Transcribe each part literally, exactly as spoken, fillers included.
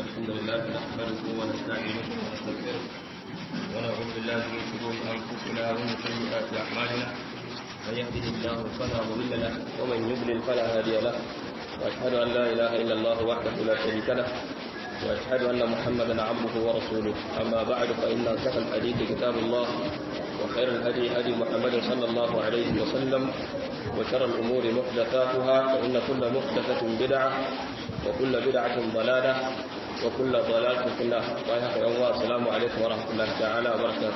الحمد لله نحمده ونستعينه ونستغفره ونعوذ بالله من شرور انفسنا ومن سيئات اعمالنا من يهده الله فلا مضل له ومن يضلل فلا هادي له واشهد ان لا اله الا الله وحده لا شريك له واشهد ان محمدا عبده ورسوله اما بعد فان اصدق الحديث كتاب الله وخير الهدي هدي محمد صلى الله عليه وسلم وشر الامور محدثاتها فان كل محدثه بدعه وكل بدعة ضلالة وكل ضلالة في النار. السلام عليكم ورحمة الله تعالى وبركاته.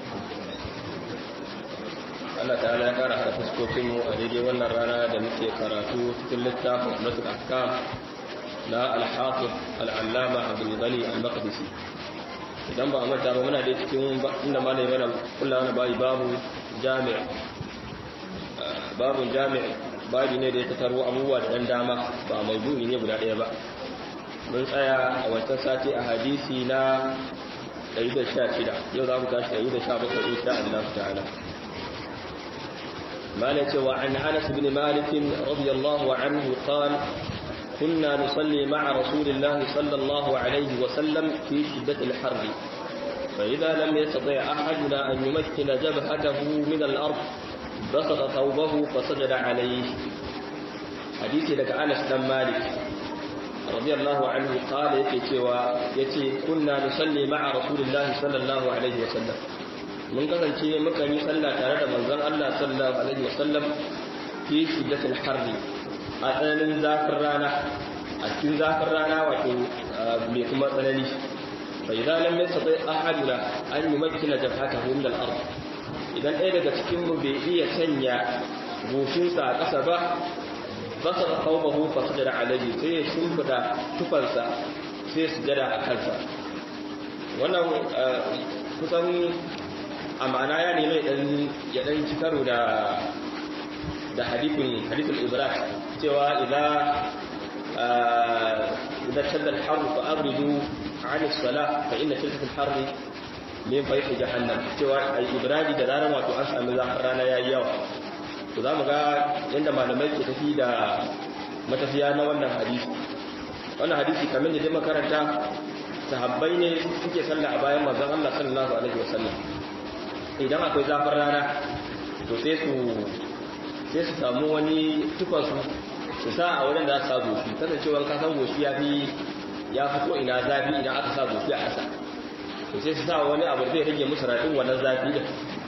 Allah ta'ala ya kara hada fuskokinmu a daidai wannan rana da muke karatu cikin littafin Umdatul Ahkam na Al-Hafiz Al-Allama Abdul Ghani Al-Maqdisi. Idan ba a manta ba muna da cikin inda malai mana kullum wani bayi babu jami' babu jami' babi ne da ya tattaro abubuwa da ɗan dama ba maudu'i ne guda ɗaya ba. Mun tsaya a wancan sati a hadisi na ɗari da sha shida, yau za mu tashi ɗari da sha bakwai insha Allah ta'ala. Malai cewa an Anas bin Malik radiyallahu anhu qala kunna nusalli ma'a rasulillahi sallallahu alaihi wa sallam fi shiddatil harr فإذا لم يستطع أحدنا أن يمكن جبهته من الأرض بسط ثوبه فسجد عليه. حديث لك أنس بن مالك رضي الله عنه قال يتي cewa yace kunna nusalli ma'a rasulillahi sallallahu alaihi wasallam mun kasance muka yi sallah tare da manzon Allah sallallahu alaihi wasallam fi shiddatil harri a tsananin zafin rana a cikin zafin rana wato mai kuma tsanani fa idan lam yastati ahaduna an yumakkina jabhatahu min al-ard idan ɗaya daga cikinmu bai iya sanya goshinsa a ƙasa ba basa da kawo fa su jada alaji sai ya shimfida tufansa sai su jada a kansa. Wannan kusan a ma'ana ya nemi ya ɗan ci karo da da hadifin ibrahim cewa idan idan shaddar haru fa abridu an sala fa inna shiddatul harri min faihi jahannam, cewa ai ibradi da zaran wato an sami zafin rana yayi yawa. To zamu ga yanda malamai ke tafi da matafiya na wannan hadisi. Wannan hadisi kamar da dai makaranta sahabbai ne suke sallah a bayan manzon Allah sallallahu alaihi wasallam. Idan akwai zafin rana to sai su sai su samu wani tufan su su sa a wurin da za su sa goshi, kasancewa ka san goshi ya fi ya fi ko ina zafi idan aka sa goshi a ƙasa. to sai su sa wani abu zai rage musu radin wannan zafi din.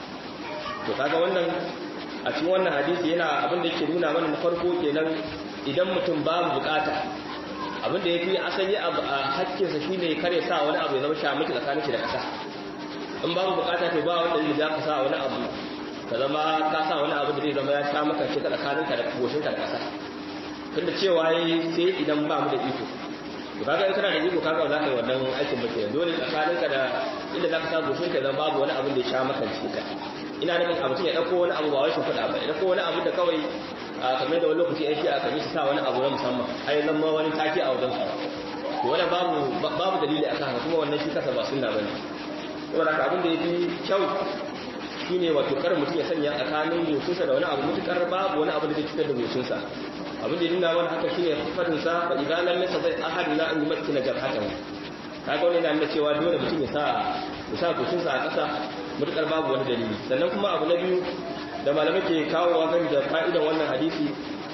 To kaga wannan a cikin wannan hadisi yana abin da yake nuna mana na farko kenan idan mutum babu bukata abin da yafi asali a hakkin sa shine kare sa wani abu ya zama shamaki tsakanin shi da kasa. In babu bukata to ba wanda zai ka sa wani abu ka zama ka sa wani abu da zai zama ya sha maka shi tsakanin ka da goshin ka da kasa. Tunda cewa yayi sai idan ba mu da iko to kaga in kana da iko kaga za ka yi wannan aikin ba kenan dole tsakaninka da inda za ka sa goshin ka zan babu wani abu da ya sha maka shi ka. Ina nufin abu ya dauko wani abu ba wai shimfiɗa ba ya dauko wani abu da kawai kamar da wani lokaci ai shi aka yi su sa wani abu na musamman ai zan ma wani taki a wajen su to wannan babu babu dalili akan haka kuma wannan shi kasa ba sunna bane. Saboda haka abin da yafi kyau shine wato kar mutum ya sanya tsakanin goshinsa da wani abu mutukar babu wani abu da zai cutar da goshinsa. Abin da nuna wani haka shine fadin sa fa idan lam yastati ahaduna an yumakkina jabhatahu. Kaga wannan yana cewa dole mutum ya sa ya sa goshin sa a ƙasa mutakar babu wani dalili. Sannan kuma abu na biyu da malamai ke kawowa game da fa'idan wannan hadisi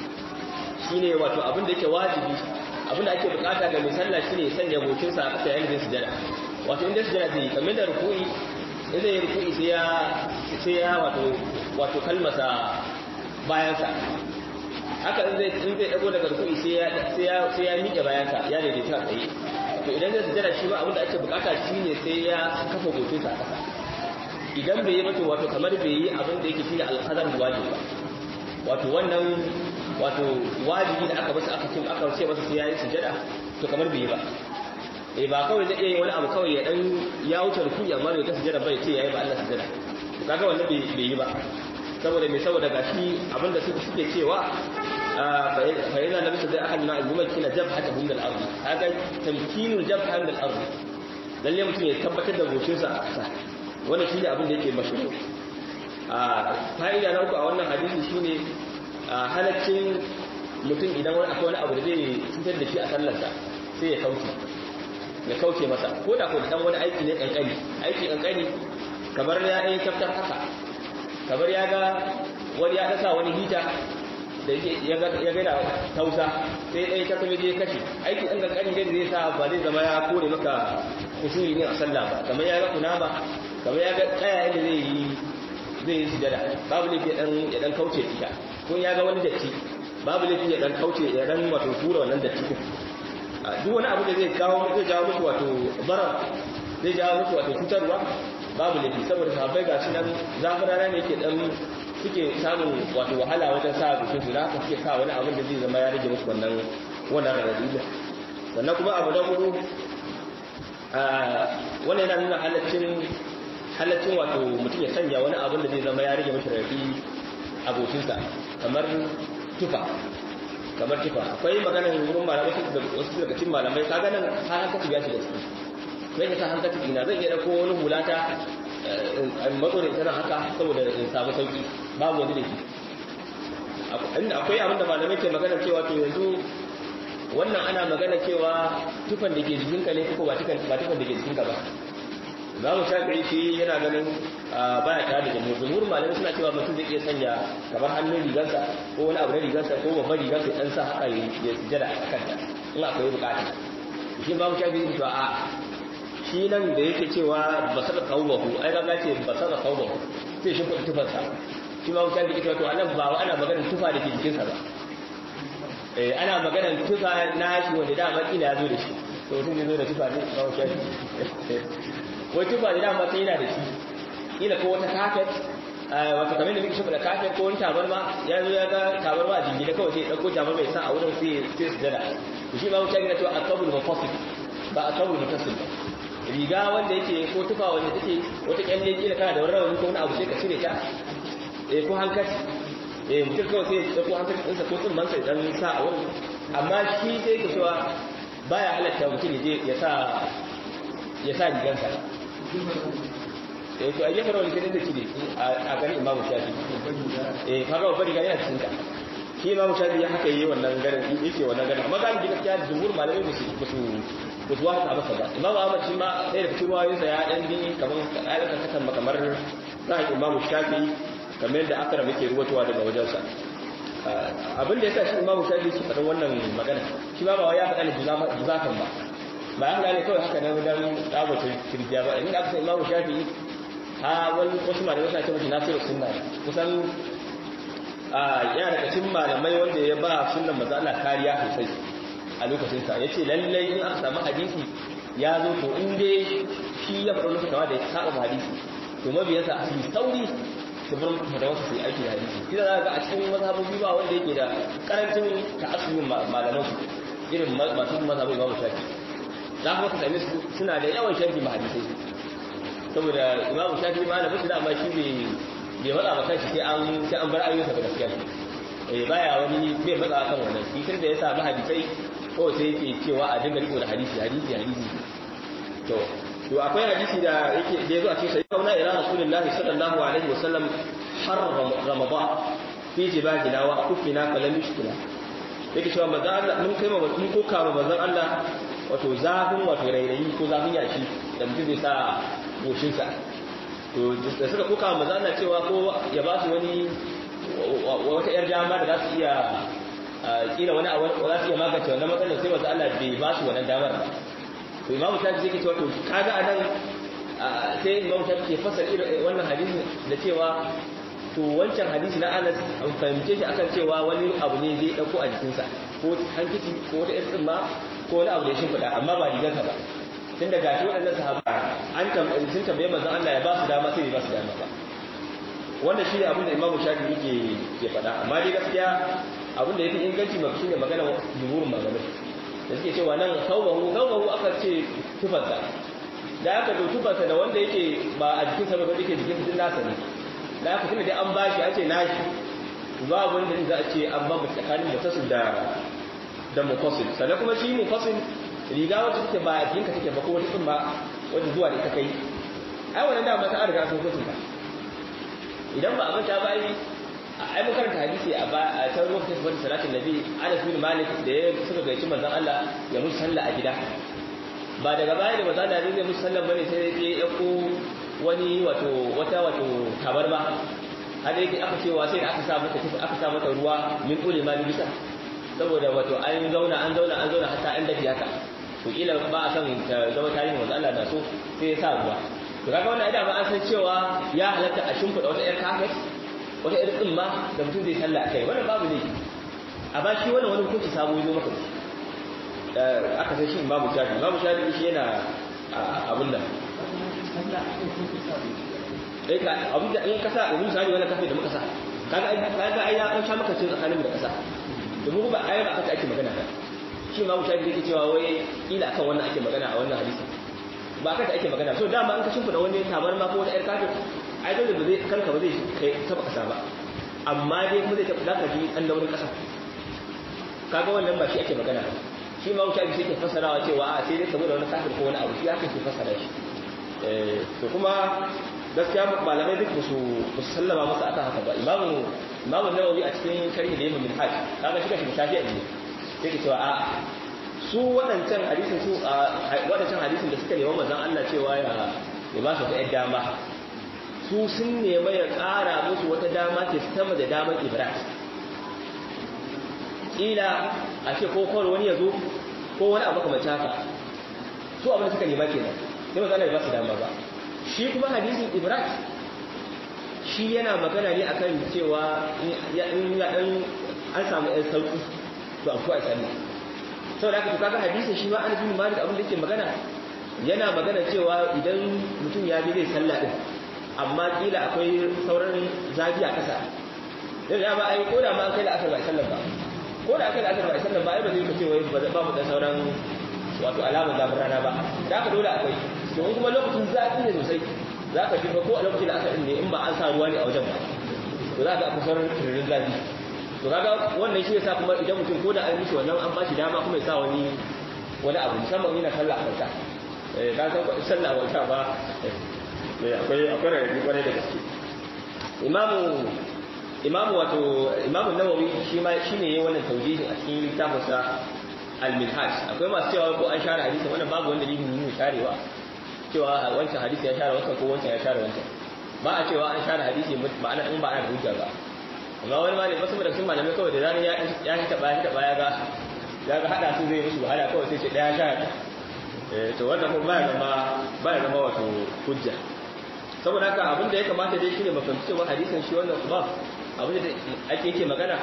shine wato abin da yake wajibi abin da ake bukata ga mai sallah shine ya sanya goshin sa a ƙasa yayin da sujada. Wato inda sujada zai kamar da ruku'i in zai ruku'i sai ya sai ya wato wato kalmasa bayan sa. Haka in zai in zai dago daga rukuni sai ya sai ya sai ya miƙe bayansa ya daidaita tsaye. To idan zai sujada shi ma abin da ake bukata shine sai ya kafa goshinsa a ƙasa. Idan bai yi ba to wato kamar bai yi abin da yake shine al-qadar wajibi ba. Wato wannan wato wajibi da aka masa aka ce aka ce masa sai ya yi sujada to kamar bai yi ba. Eh ba kawai zai iya wani abu kawai ya dan ya wuce rukuni amma bai ta sujada ba ya ce yayi ba Allah sujada. To kaga wannan bai bai yi ba. Saboda mai saboda gashi abinda suke suke cewa فإذا لم يستطع أحدنا أن يمكن جبهته من الأرض هذا تمكين الجبهة من الأرض lalle mutum ya tabbatar da goshinsa a ƙasa wannan shine abin da yake mashhur. a fa'ida na uku a wannan hadisi shine halaccin mutum idan wani akwai wani abu da zai cutar da shi a sallarsa sai ya kauce ya kauce masa ko da ko dan wani aiki ne kankani aiki kankani kamar ya dai kaftar haka kamar ya ga wani ya dasa wani hita da ya ga ya ga da tausa sai dai ta kuma je kashi aiki dan kankani da zai sa ba zai zama ya kore maka kusuri ne a sallah ba kamar ya ga kunama kamar ya ga tsaya inda zai yi zai yi sujada babu laifi ya dan ya dan kauce ita ko ya ga wani datti babu laifi ya dan kauce ya dan wato tura wannan datti duk wani abu da zai kawo zai jawo musu wato zarar zai jawo musu wato cutarwa babu laifi saboda sahabbai ga shi nan zafin rana ne yake dan suke samun wato wahala wajen sa gushin su da haka suke sa wani abin da zai zama ya rage musu wannan wannan radadi sannan kuma abu da hudu wannan yana nuna halaccin halaccin wato mutum ya sanya wani abin da zai zama ya rage mashi radadi abokinsa kamar tufa kamar tufa akwai maganar wurin malamai wasu daga cikin malamai ka ganin har hankali ya shiga ciki zai ka sa hankali ina zai iya dauko wani hulata matso da ita nan haka saboda in samu sauki babu wani da ke inda akwai abin da malamai ke magana cewa to yanzu wannan ana magana cewa tufan da ke jikinka ne ko ba tufan da ke jikinka ba za mu shafi shi yana ganin baya tare da jamhur jamhur malamai suna cewa mutum zai iya sanya kamar hannun rigarsa ko wani abu na rigarsa ko babban rigarsa ya dan sa haka ya sujada a kanta in akwai bukata shi ba mu shafi shi to a shi nan da yake cewa basar qawbahu ai ga ce basar qawbahu sai shi kudi tufarsa shi ba mu shafi cewa to anan ba ana maganar tufa da ke jikinsa ba eh ana maganar tufa na shi wanda da ma kila ya zo da shi to mutum zai zo da tufa ne ba mu shafi wai tufa da dama sai yana da shi ila ko wata kafet wato kamar da muke shafa da kafet ko wani tabarma ya zo ya ga tabarma a jingine kawai sai ya dauko tabarma ya sa a wurin sai sai su dada shi ba mu shafi na to akabul mufassil ba akabul mutasil ba riga wanda yake ko tufa wanda take wata kyalle kila kana da wani rawani ko wani abu sai ka cire ta eh ko hankali eh mutum kawai sai ya dauko hankali ɗinsa ko tsimman sai dan sa a wurin amma shi sai ka cewa baya halatta mutum ya je ya sa ya sa rigansa eh to ayyuka rawani kenan da kide a ganin imamu shafi eh kaga babbar riga yana cikin ta shi imamu shafi ya haka yi wannan garin yake wannan garin amma galibi gaskiya jumhur malamai ba su ba su ba su wata ba kaza imamu ahmad shi ma sai da cikin ruwayoyinsa ya dan bi kamar ayyukan kasan kamar sai imamu shafi kamar da akram yake ruwatowa daga wajensa abin da yasa shi imamu shafi shi faɗin wannan magana shi ba ba ya faɗa ne juzafan ba ba an gane kawai haka nan dan tsabata kirjiya ba inda aka san imamu shafi ha wani wasu malamai suna ce mashi nasiru sunna kusan yana daga cikin malamai wanda ya ba sunnan manzo Allah kariya sosai a lokacin sa yace lallai in aka samu hadisi ya zo to in dai shi ya faɗa musu kawai da ya saba hadisi to mabiyansa a cikin sauri su bar mutum da wasu su yi aiki da hadisi kina za ga a cikin mazhabobi ba wanda yake da karancin ta'assubin malaman su irin masu mazhabin Imam Shafi za ku same su suna da yawan sharhi hadisai saboda Imam Shafi ma na bisu da amma shi bai bai matsa ba kanshi sai an sai an bar ayyuka da gaskiya eh baya wani bai matsa kan wannan shi tunda ya samu hadisai ko sai yake cewa a dinga riko da hadisi hadisi hadisi to to akwai hadisi da yake da yazo a cikin sai kauna ila rasulullahi sallallahu alaihi wasallam har ramadan fi jibajina wa akufina falam yushkila yake cewa manzon Allah mun kai mun koka ma manzon Allah wato zafin wato rairayi ko zafin yashi da mutum zai sa goshin sa to da suka koka ma manzon Allah cewa ko ya ba su wani wata yar dama da za su iya kila wani za su iya magance wannan matsalar sai manzon Allah bai ba su wannan damar ba to imamu shafi zai ke cewa to kaga anan sai imamu shafi ke fasar irin wannan hadisi da cewa to wancan hadisi na Anas an fahimce shi akan cewa wani abu ne zai dauko a jikinsa ko hankici ko wata irin ma ko wani abu da ya shimfiɗa amma ba rigarsa ba tun da gashi waɗannan sahaba an tambaye sun tambaye manzon Allah ya ba su dama sai bai ba su dama ba wannan shi ne abin da imamu shafi yake ke faɗa amma dai gaskiya abin da yafi inganci ma shine magana jumhurin malamai da suke cewa nan saubahu saubahu aka ce tufarsa da aka zo tufarsa da wanda yake ba a jikinsa ba yake jikin din nasa ne da aka tuna dai an bashi a ce nashi babu wanda za a ce an ba mu tsakanin mutasil da da mufasil sannan kuma shi mufasil riga wacce take ba a jikinka take ba ko wata tsin ba wanda zuwa da ita kai ai wannan da mata an riga sun kusa idan ba a manta ba ai ai mun karanta hadisi a ba a san lokacin sabon salatin nabi Anas bin Malik da ya suka gaici manzon Allah ya musu sallah a gida ba daga baya da maza da zai musu sallan bane sai ya ko wani wato wata wato tabarma har yake aka cewa sai aka sa mata aka sa mata ruwa min kule ma bisa saboda wato an zauna an zauna an zauna hatta an dafi haka to kila ba a san ta zama tarihin wanda Allah da so sai ya sa ruwa to kaga wannan idan ba an san cewa ya halatta a shimfida wata yar kafet wata yar tsimma da mutum zai sallah kai wannan babu ne a ba shi wannan wani hukunci sabo yazo maka aka sai shi babu shafi babu shafi shi yana abun nan dai ka abin da in kasa da misali wannan kafe da muka sa kaga kaga ai ya dan sha maka cin tsakanin da kasa domin ba ai ba aka ake magana ba shi ma mutane yake cewa wai ila akan wannan ake magana a wannan hadisi ba aka ake magana so dama an ka shimfida wani tabar ma ko wani yar kafe ai dole ba zai kanka ba zai kai taba kasa ba amma dai kuma zai taba zaka ji an da wani kasa kaga wannan ba shi ake magana shi ma mutane sai ke fassarawa cewa a sai dai saboda wani kafir ko wani abu shi ake fassara shi eh to kuma gaskiya malamai duk su sallama masa akan haka ba imamu imamu nawawi a cikin sharhi da yayin minhaj kaga shi kashi shafi'i ne yake cewa a su wadancan hadisin su wadancan hadisin da suka nemi manzon Allah cewa ya ya ba su ta dama su sun nemi ya ƙara musu wata dama ce sama da daman Ibrahim ila a ce ko kawai wani ya zo ko wani abu kamar haka su abin da suka nema kenan sai manzon Allah ya ba su dama ba shi kuma hadisin Ibrahim shi yana magana ne akan cewa in ya dan an samu ɗan sauki to akwai a sani saboda haka to kaga hadisin shi ma an bin malik abin da yake magana yana magana cewa idan mutum ya bi zai sallah din amma kila akwai sauran zafi a kasa dan ya ba ai ko da ma an kai da asar ba sallah ba ko da kai da asar ba sallah ba ai ba zai kace wai ba mu da sauran wato alamar zafin rana ba da haka dole akwai to kuma lokacin zafi ne sosai za ka ji ba ko a lokacin da asar ne in ba an sa ruwa ne a wajen ba to za ka akwai sauran tururin zafi to kaga wannan shi yasa kuma idan mutum ko da an mishi wannan an ba shi dama kuma ya sa wani wani abu musamman yana sallah a kwanta eh ka san ko sallah a kwanta ba eh akwai akwai rayuwa kwarai da gaske imamu imamu wato imamu nawawi shi ma shine yayin wannan tawjihin a cikin littafinsa al-minhaj akwai masu cewa ko an share hadisi wannan babu wanda dalili ne sharewa cewa wancan hadisi ya share wancan ko wancan ya share wancan ba a cewa an share hadisi ba ana in ba ana hujja ba amma wani malami wasu da sun malamai kawai da zaran ya ya ta baya ta baya ga ya ga hada su zai musu wahala kawai sai ce daya share eh to wannan kuma ba ya zama ba ya zama wato hujja saboda haka abin da ya kamata dai shine makamci cewa hadisin shi wannan kuma abin da ake yake magana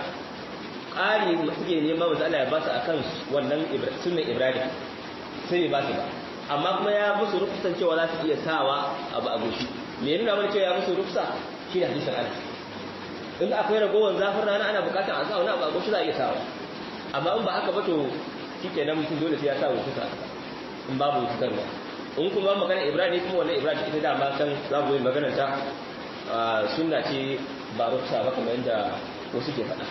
ƙari suke nema wasu Allah ya ba su a kan wannan sunan Ibrahim sai ba su ba amma kuma ya musu rufsan cewa za su iya sawa abu a goshi me nuna mana cewa ya musu rufsa shi ne hadisin Anas in akwai ragowar zafin rana ana bukatar a sa wani abu a goshi za a iya sawa amma in ba haka ba to shi ke nan mutum dole sai ya sa wutuka in babu wutukarwa in kuma magana Ibrahim kuma wannan Ibrahim ita dama san za mu yi maganar ta sunna ce ba rufsa ba kamar yadda wasu ke faɗa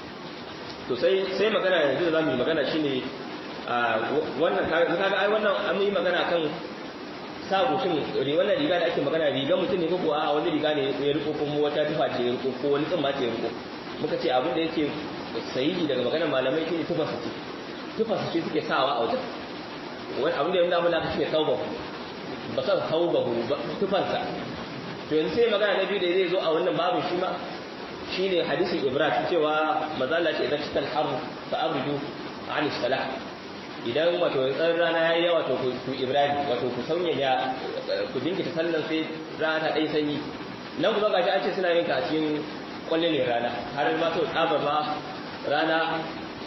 to sai sai magana yanzu da zamu yi magana shine wannan kaga ai wannan an yi magana kan sa gushin wannan riga da ake magana riga mutum ne ko a wani riga ne ya riko ko wata tufa ce ya riko ko wani tsumma ce ya riko muka ce abin da yake sahihi daga maganar malamai shine tufa su ce tufa su ce suke sawa a wajen wani abin da yana mulaka shine tauba ba sa tauba ba tufansa to yanzu sai magana na biyu da zai zo a wannan babu shi ma shine hadisin Ibrahim cewa mazalla ce idan cikin haru fa abridu an salah idan wato tsar rana yayi yawa to ku Ibrahim wato ku saunya ya ku dinkita sallan sai rana ta dai sanyi nan kuma gashi an ce suna yin ta cikin kwalle ne rana har ma to tsaba ba rana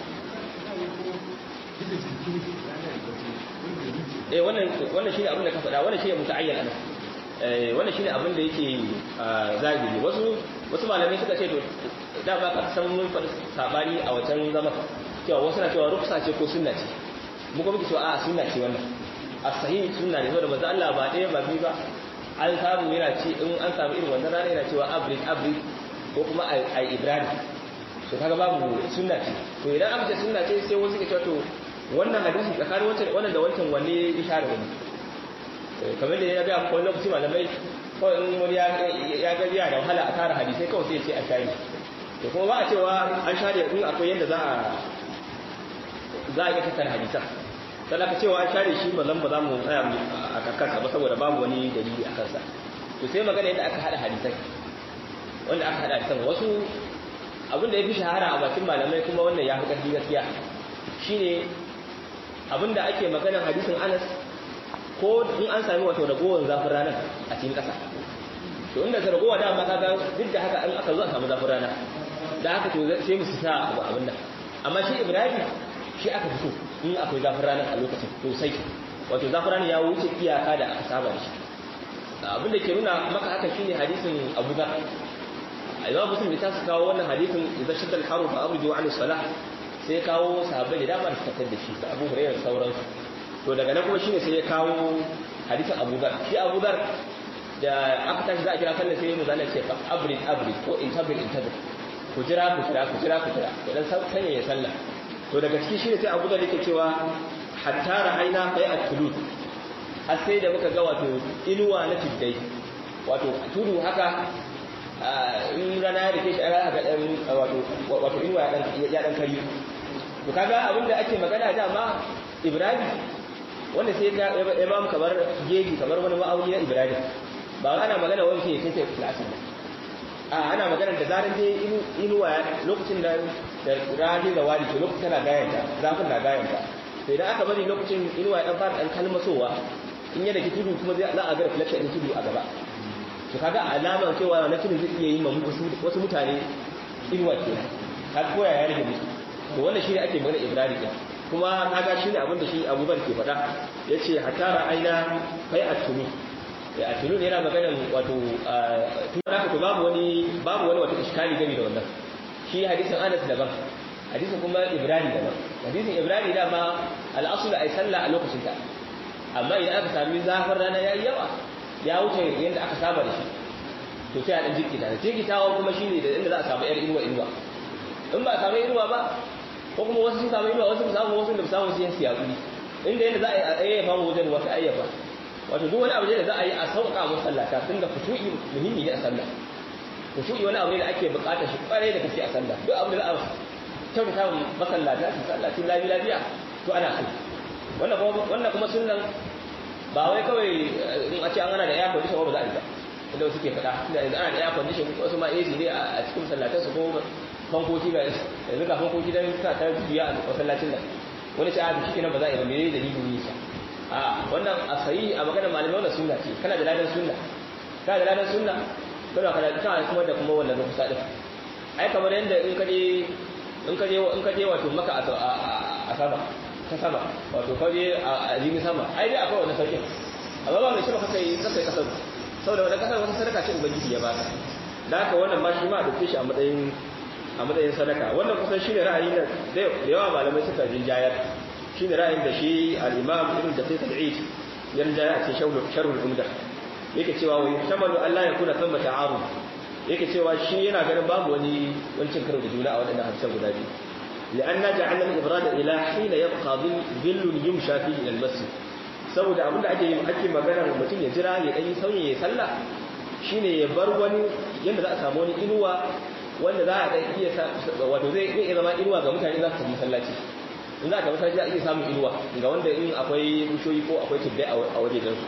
eh wannan wannan shine abin da ka faɗa wannan shine muta'ayyan anan eh wannan shine abin da yake zahiri wasu wasu malamai suka ce to da ba ka san mun faɗi sabani a wancan zaman cewa wasu na cewa ruksa ce ko sunna ce mu kuma muke cewa a sunna ce wannan as-sahih sunna ne saboda manzo Allah ba ɗaya ba biyu ba an samu yana ce in an samu irin wannan rana yana cewa abrid abrid ko kuma ai ibrahim to kaga babu sunna ce to idan aka ce sunna ce sai wasu ke cewa to wannan hadisi tsakanin wancan wannan da wancan wanne ishara wani kamar da ya ga ko lokaci malamai kawai in wani ya ga ya da wahala a tara hadisai kawai sai ya ce a shari to kuma ba a cewa an share in akwai yadda za a za a iya tattara hadisan sai ka cewa an share shi mallan ba za mu tsaya a kansa ba saboda babu wani dalili a kansa to sai magana yadda aka hada hadisai wanda aka hada hadisan wasu abinda ya fi shahara a bakin malamai kuma wannan ya fi ƙarfi gaskiya shine abinda ake maganar hadisin Anas ko in an sami wato ragowar zafin ranar a cikin ƙasa to inda ta ragowa dama kaga duk da haka an aka zo a samu zafin rana da haka to sai mu sa abu abin nan amma shi Ibrahim shi aka fito in akwai zafin ranar a lokacin to sai wato zafin ranar ya wuce iyaka da aka saba da shi abin da ke nuna maka haka shine hadisin Abu Dhar Imam Muslim ta su kawo wannan hadisin idan shadda al-haru fa abridu an salah sai kawo sahabbai da dama da suka tada shi Abu Hurairah da sauransu to daga nan kuma shine sai ya kawo hadisin Abu Dhar shi Abu Dhar da aka tashi za a kira sallah sai mu zalla ce fa abrid abrid ko intabir intabir ku jira ku jira ku jira ku jira to dan sanya ya sallah to daga cikin shine sai Abu Dhar yake cewa hatta ra'ayna bai'at tulud har sai da muka ga wato inuwa na tiddai wato tudu haka in rana ya rike shi aka ga dan wato wato inuwa ya dan ya dan kari to kaga abinda ake magana dama Ibrahim wanda sai ya imam kamar gegi kamar wani ma'auni na Ibrahim ba ana magana wani ke kace class ba a ana magana da zaran dai inuwa lokacin da da rani da wadi to lokacin tana gayanta zafin na gayanta sai idan aka bari lokacin inuwa ya dan fara dan kalmasowa in yana ki tudu kuma za a ga reflection din tudu a gaba to kaga alama cewa na tudu zai iya yin mamu wasu mutane inuwa kenan har koya ya rage musu to wannan shine ake magana Ibrahim din kuma kaga shine abin da shi Abubakar ke faɗa yace hatara aina kai atumi ya atumi yana maganar wato tun haka to babu wani babu wani wato iskali game da wannan shi hadisin Anas daban hadisin kuma Ibrahim daban hadisin Ibrahim da ma al-asl ay salla a lokacin ta amma idan aka sami zafin rana yayi yawa ya wuce yanda aka saba da shi to sai a dan jikita jikitawa kuma shine da inda za a samu yar inuwa inuwa in ba a samu inuwa ba ko kuma wasu sun samu inuwa wasu sun samu wasu da samu su yin siyaquli inda yanda za a yi ayyafa wajen wasu ayyafa wato duk wani abu da za a yi a sauka musallata tunda khushu'i muhimmi ne a sallah khushu'i wani abu ne da ake buƙatar shi kwarai da gaske a sallah duk abu da za a kyautata masallata su sallatin lafi lafiya to ana so wannan kuma wannan kuma sunnan ba wai kawai in a ce an ana da air condition ba za a yi ba inda wasu ke faɗa inda ana da air condition wasu ma A C ne a cikin masallatan su ko fankoki ga yanzu ga fankoki dan sa ta biya a masallacin nan wani ce a biki kenan ba za a yi ba me dalilin yi sa a wannan a sayi a maganar malamai wannan sunna ce kana da ladan sunna kana da ladan sunna kana kana kana kuma da kuma wannan rufusa din ai kamar yanda in kaje in kaje in kaje wato maka a sama ta sama wato kaje a jini sama ai dai akwai wannan sauki amma ba mai shi maka kai kai kasar saboda wannan kasar wata sadaka ce ubangiji ya baka da haka wannan ma shi ma da shi a matsayin a matsayin sadaka wannan kusan shine ra'ayin da yawa malamai suka jinjayar shine ra'ayin da shi al-Imam Ibn Daqiq al-Eid ya rinjaya a cikin Sharh al-Umdah yake cewa wa yuhtamalu an la yakuna thumma ta'arud yake cewa shi yana ganin babu wani wancin karo da juna a wadannan hadisan guda biyu li'anna ja'alna al-ibrad ila hina yabqa dhillun yumsha fihi ila al-masjid saboda abinda ake ake magana mutum ya jira ya dan sauye ya sallah shine ya bar wani yanda za a samu wani inuwa wanda za a dan iya wato zai iya zama inuwa ga mutane za su tafi masallaci in za ka masallaci za a iya samun inuwa ga wanda in akwai bushoyi ko akwai tuddai a waje su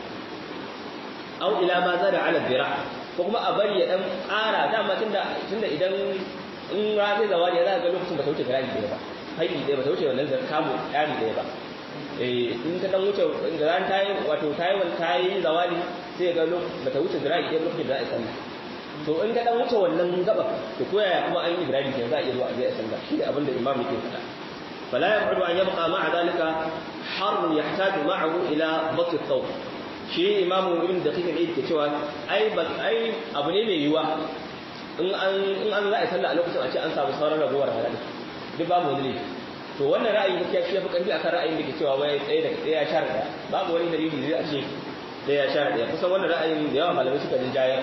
au ila ma zada ala dira ko kuma a bari ya dan ƙara dama tunda tunda idan in rafi zawali ya za ga lokacin ba ta wuce gari ɗaya ba haidi ɗaya ba ta wuce wannan kamu ɗari ɗaya ba eh in ka dan wuce da ran tayi wato tayi wal tayi zawali sai ga lokacin ba ta wuce gari ɗaya lokacin da za a sallah to in ka dan wuce wannan gaba to koyaya kuma an yi gari ɗaya za a iya zuwa a je a sallah shi ne abin da imam yake faɗa fala yab'udu an yabqa ma'a dalika har yahtaju ma'ahu ila batt at-thawb shi imamu ibn daqiq al-eid ke cewa ai ai abu ne mai yiwa in an in an za a sallah a lokacin a ce an samu sauran ragowar halal duk babu wani ne to wannan ra'ayin gaskiya shi yafi karfi akan ra'ayin da ke cewa wai tsaye da tsaye ya share daya babu wani dalili zai a ce tsaye ya share daya kusan wannan ra'ayin da yawa malamai suka jinjaya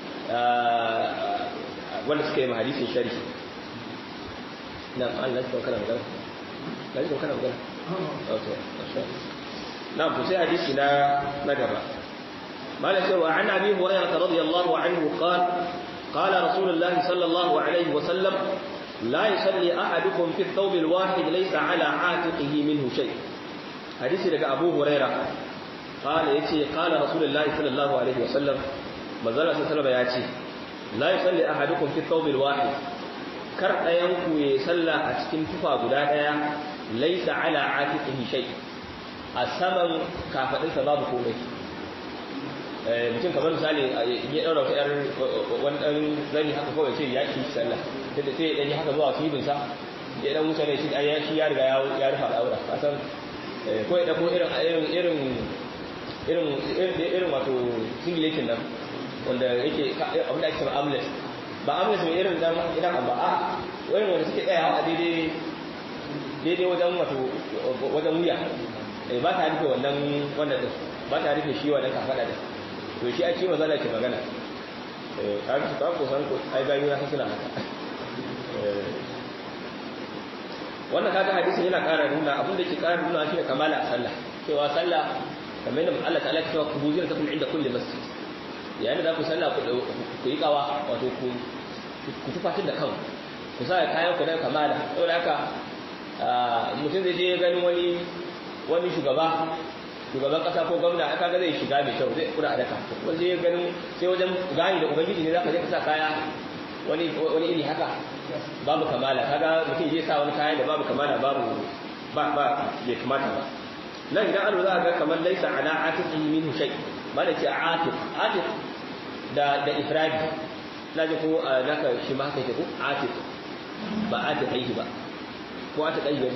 wanda suka yi ma hadisin sharhi na Allah ya kana magana Allah ya kana magana okay نعم في حديثنا نجبا ما لسوا عن أبي هريرة رضي الله عنه قال قال رسول الله صلى الله عليه وسلم لا يصلي أحدكم في الثوب الواحد ليس على عاتقه منه شيء hadisi daga Abu Huraira qala yace qala Rasulullahi sallallahu alaihi wasallam manzala sallallahu alaihi yace la yusalli ahadukum fi thawbil wahid kar dayan ku ya salla a cikin tufa guda daya laysa ala atiqihi shay a saman kafadinsa babu komai mutum kamar misali ya daura ta yar wani dan zani haka kawai sai ya ki sallah sai da sai dan yi haka zuwa cibin sa ya dan wuce ne shi ai shi ya riga ya rufa al'aura kasan ko ya dako irin irin irin irin irin wato singletin nan wanda yake abin da ake cewa amulet ba amulet mai irin dan idan ba a wani wanda suke tsaya a daidai daidai wajen wato wajen wuya ba ta rufe wannan wannan din ba ta rufe shi wannan kafada din to shi ake maza da ke magana eh har su ka ko san ko ai ga yana suna haka wannan kaga hadisin yana ƙara nuna abin da ke ƙara nuna shi ne kamala a sallah cewa sallah kamar yadda Allah ta'ala ya ce ku buzira ta kuma inda kulli masjid yayin da za ku sallah ku yi kawa wato ku ku tufatin da kanku ku sa kayan ku na kamala saboda haka mutum zai je ganin wani wani shugaba shugaban kasa ko gwamna aka ga zai shiga mai kyau zai kura daka wanda zai ganin sai wajen gani da ubangiji ne zaka je ka sa kaya wani wani iri haka babu kamala kaga mutum zai sa wani kaya da babu kamala babu ba ba bai kamata ba nan idan an za ga kamar laisa ala atiqi minhu shay ba da ce atiq atiq da da ifradi na ji ko naka shi ma haka yake ko atiq ba atiqi ba ko atiqi ba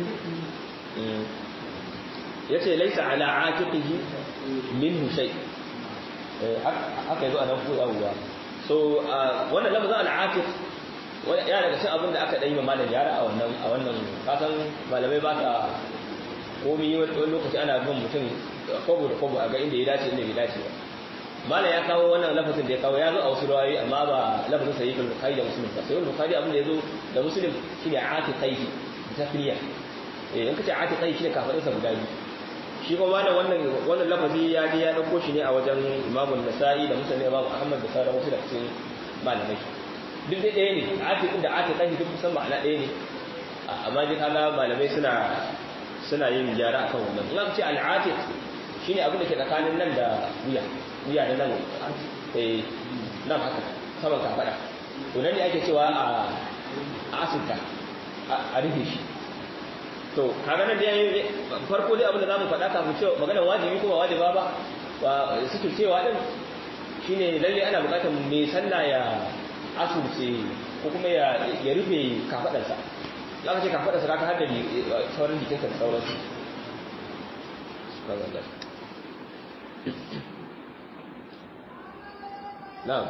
yace laisa ala atiqihi minhu shay haka yazo anan ko yawwa so wannan lafazin al-atiq wani ya daga cikin abin da aka dai ma malam yara a wannan a wannan kasan malamai ba ta komai wani lokaci ana bin mutum kobo da kobo a ga inda ya dace inda bai dace ba malam ya kawo wannan lafazin da ya kawo ya zo a wasu rawayi amma ba lafazin sahih al-bukhari da muslim ba sai al-bukhari abin da yazo da muslim shine atiqaihi tasniya eh in kace atiqaihi shine kafarin sa guda biyu shi kuma da wannan wannan lafazi ya ji ya dauko shi ne a wajen Imam An-Nasa'i da Muslim Imam Ahmad da sauran wasu da cikin malamai duk dai ɗaya ne atiqin da atiqai duk kusan ma'ana ɗaya ne amma dai kaga malamai suna suna yin gyara akan wannan in aka ce al-atiq shine abin da ke tsakanin nan da wuya wuya da nan eh nan haka saman kafada to nan ne ake cewa a asita a rufe shi to kaga nan da yayin farko dai abin da zamu faɗa kafin cewa maganar wajibi ko ba wajiba ba wa suke cewa din shine lalle ana buƙatar mai sallah ya asurce ko kuma ya ya rufe kafadarsa zaka ce kafadarsa zaka hada sauran jikinka da sauran su na'am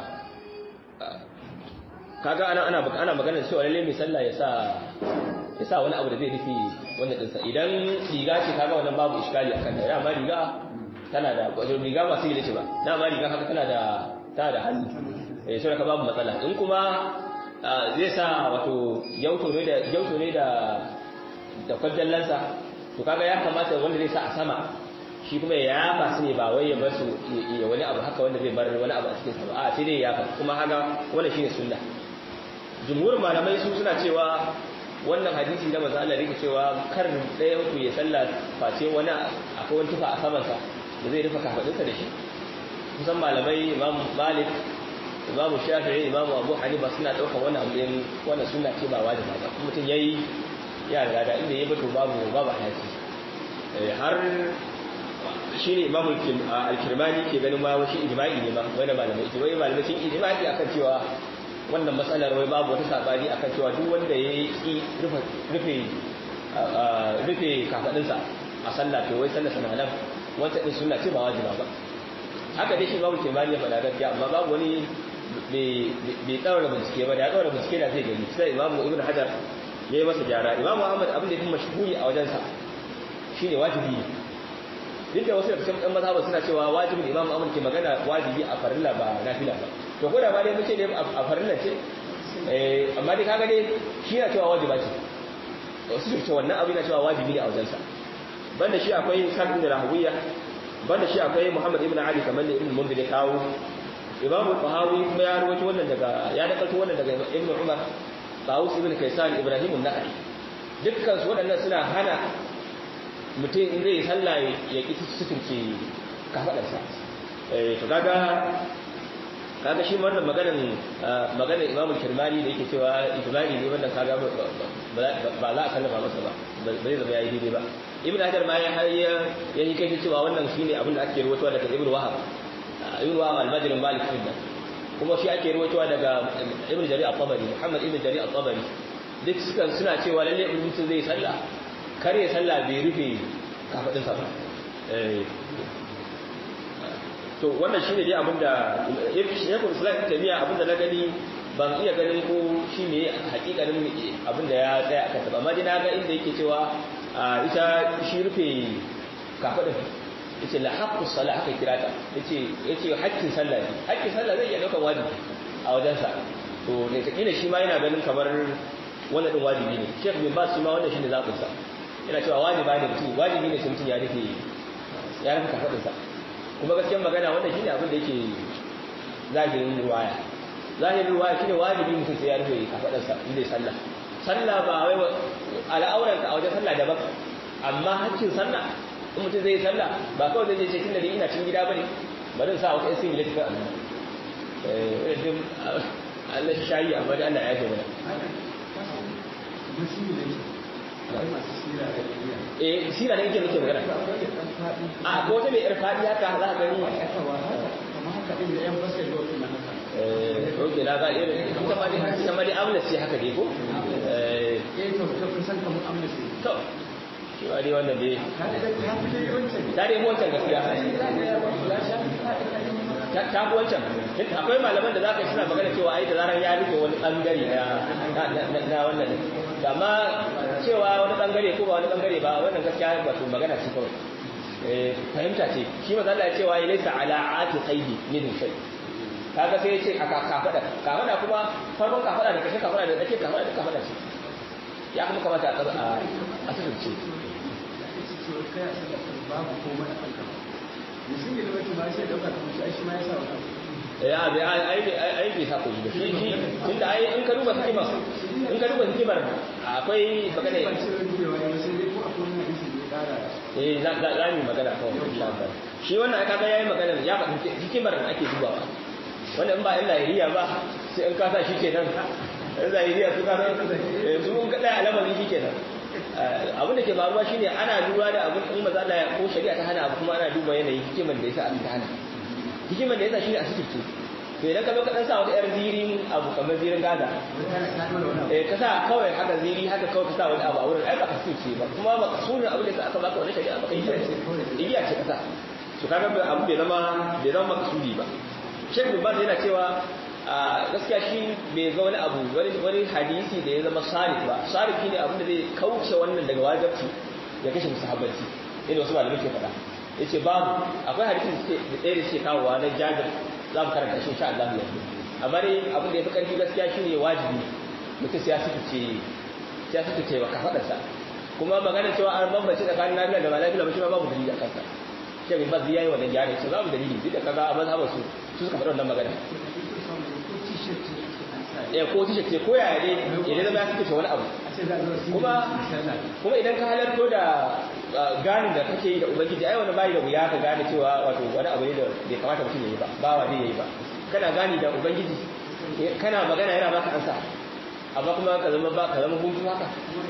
kaga ana ana ana maganar cewa lalle mai sallah ya sa ya sa wani abu da zai rufe wannan dinsa idan riga ce kaga wannan babu iskali akan ta amma riga tana da wajen riga ba sai ce ba dama riga haka tana da tana da hannu eh sai ka babu matsala in kuma zai sa wato yauto ne da yauto ne da da kwallallansa to kaga ya kamata wanda zai sa a sama shi kuma ya yafa su ne ba wai ya bar su ya wani abu haka wanda zai bar wani abu a cikin sa ba a sai dai ya yafa kuma haka wannan shine sunna jumhur malamai su suna cewa wannan hadisi da manzo Allah yake cewa kar ɗayan ku ya salla face wani akwai wani tufa a saman sa da zai rufe kafadinsa da shi kusan malamai Imam Malik Imam Shafi'i Imam Abu Hanifa suna daukar wannan abu din wannan sunna ce ba wajibi ba mutum yayi ya riga da inda yayi bato babu babu hadisi har shine Imam Al-Kirmani ke ganin ma shi ijma'i ne ma wannan malamai ijma'i malamai sun ijma'i akan cewa wannan matsalar wai babu wata sabani akan cewa duk wanda ya yi rufe rufe rufe kafadinsa a sallah to wai sallar sana nan wanda din sunna ce ba wajiba ba haka dai shi babu kimani ya faɗa gaskiya amma babu wani bai tsawara bincike ba da ya tsawara bincike da zai gani sai imamu ibn hajar ya yi masa gyara imamu ahmad abin da ya fi mashhuri a wajensa shine wajibi duk da wasu da cikin ɗan mazhaban suna cewa wajibin imamu ahmad ke magana wajibi a farilla ba nafila ba to ko da ma dai muke ne a farilla ce eh amma dai kaga dai shi yana cewa wajiba ce wasu su ce wannan abin yana cewa wajibi ne a wajensa banda shi akwai sa'd bin rahawiyya banda shi akwai muhammad ibn ali kamar da ibn munzir ya kawo imam al-fahawi kuma ya rawaito wannan daga ya dakalto wannan daga ibn umar Tawus ibn Kaysan Ibrahim an-Nakhai dukkan su wadannan suna hana mutum in zai sallah ya ki sutunce kafadarsa eh to kaga kaga shi wannan maganar maganar Imam al-Kirmani da yake cewa ijmali ne wannan kaga ba za a sallama masa ba bai zama yayi daidai ba Ibn Hajar ma ya ya yi kai cewa wannan shine abin da ake rawaitowa daga Ibn Wahab Ibn Wahab al-Majri Malik din kuma shi ake rawaitowa daga Ibn Jarir al-Tabari Muhammad Ibn Jarir al-Tabari duk suka suna cewa lalle in mutum zai sallah kare sallah bai rufe kafadin sa ba eh to wannan shine dai abinda Sheikhul Islam Taymiyyah abinda na gani ban iya ganin ko shine hakikanin abinda ya tsaya aka taba amma dai na ga inda yake cewa ita shi rufe kafadin yace la haqqus salah haka kirata yace yace haƙƙin sallah ne haƙƙin sallah zai iya dauka wajibi a wajen sa to ne kina shi ma yana ganin kamar wannan din wajibi ne Sheikh bin Baz shi ma wannan shine zaɓin sa yana cewa wajibi ne mutum wajibi ne mutum ya rufe ya rufe kafadin sa kuma gaskiyar magana wannan shine abin da yake zahirin riwaya zahirin riwaya shine wajibi mutum sai ya rufe kafadin sa inda sallah sallah ba wai al'auran ka a wajen sallah daban amma haƙƙin sallah in mutum zai sallah ba kawai zai ce tunda dai ina cikin gida bane bari sa wata sai milati ka eh din Allah shayi amma da Allah ya yi mana eh sira ne yake nake magana a ko ta mai yar fadi haka za ka gani kamar haka din da yan fasal lokacin nan haka eh oke na ga irin ita ma dai ita ma dai amnesty haka dai ko eh eh to ka san kamar amnesty to shi ma dai wannan dai da dai wancan gaskiya ta ku wancan akwai malaman da za ka yi suna magana cewa ai da zarar ya rufe wani bangare na wannan amma cewa wani bangare ko ba wani bangare ba wannan gaskiya ba to magana ce kawai eh fahimta ce shi manzo Allah ya ce wa laysa ala atiqaihi min shay kaga sai ya ce aka kafada kafada kuma farkon kafada da kashe kafada da dake kafada da kafada ce ya kuma kamata a a tsirce babu komai a kanka mutum ne da ba sai dauka kuma shi ma ya sa wannan eh abi ai ai bai sa kuɗi shi shi tunda ai in ka duba hikimar in ka duba hikimar akwai magana eh za za mu magana kawai insha Allah shi wannan aka ga yayi magana ya faɗi hikimar da ake dubawa wannan in ba illa yariya ba sai in ka sa shi kenan in zahiriya su ka eh su mun kada alamarin shi kenan abin da ke faruwa shine ana lura da abin in maza Allah ko shari'a ta hana abu kuma ana duba yanayin hikimar da yasa aka hana hikimar da yasa shine a cikin to idan ka zo ka dan sa wata yar zirin abu kamar zirin gaza eh ka sa kawai haka ziri haka kawai ka sa wani abu a wurin ai ba ka cikin ba kuma ba sunan abu da aka baka wani shari'a ba kai igiya ce ka sa to kaga abu bai zama bai zama makasudi ba Sheikh bin Baz yana cewa a gaskiya shi bai ga wani abu wani hadisi da ya zama sarif ba sarif shine abin da zai kauce wannan daga wajibi ya kashe musahabbanci inda wasu malamai ke faɗa yace babu akwai hadisi da ɗaya da ke kawowa na Jabir za mu karanta shi insha Allah yanzu amma dai abin da yafi karfi gaskiya shine wajibi mutum sai ya fice sai ya fice wa kafadarsa kuma magana cewa an bambance tsakanin lafiya da lafiya ba shi ma babu dalili a kansa sai bin Baz yayi wannan gyara sai babu dalili duk da kaga a mazhabar su su suka faɗa wannan magana eh ko tishe ce ko yaya dai idan zama ya fice wani abu kuma kuma idan ka halarto da ganin da kake yi da ubangiji ai wani bai da wuya ka gane cewa wato wani abu ne da bai kamata mutum yayi ba ba wa yayi ba kana gani da ubangiji kana magana yana baka ansa amma kuma ka zama ba ka zama gungu haka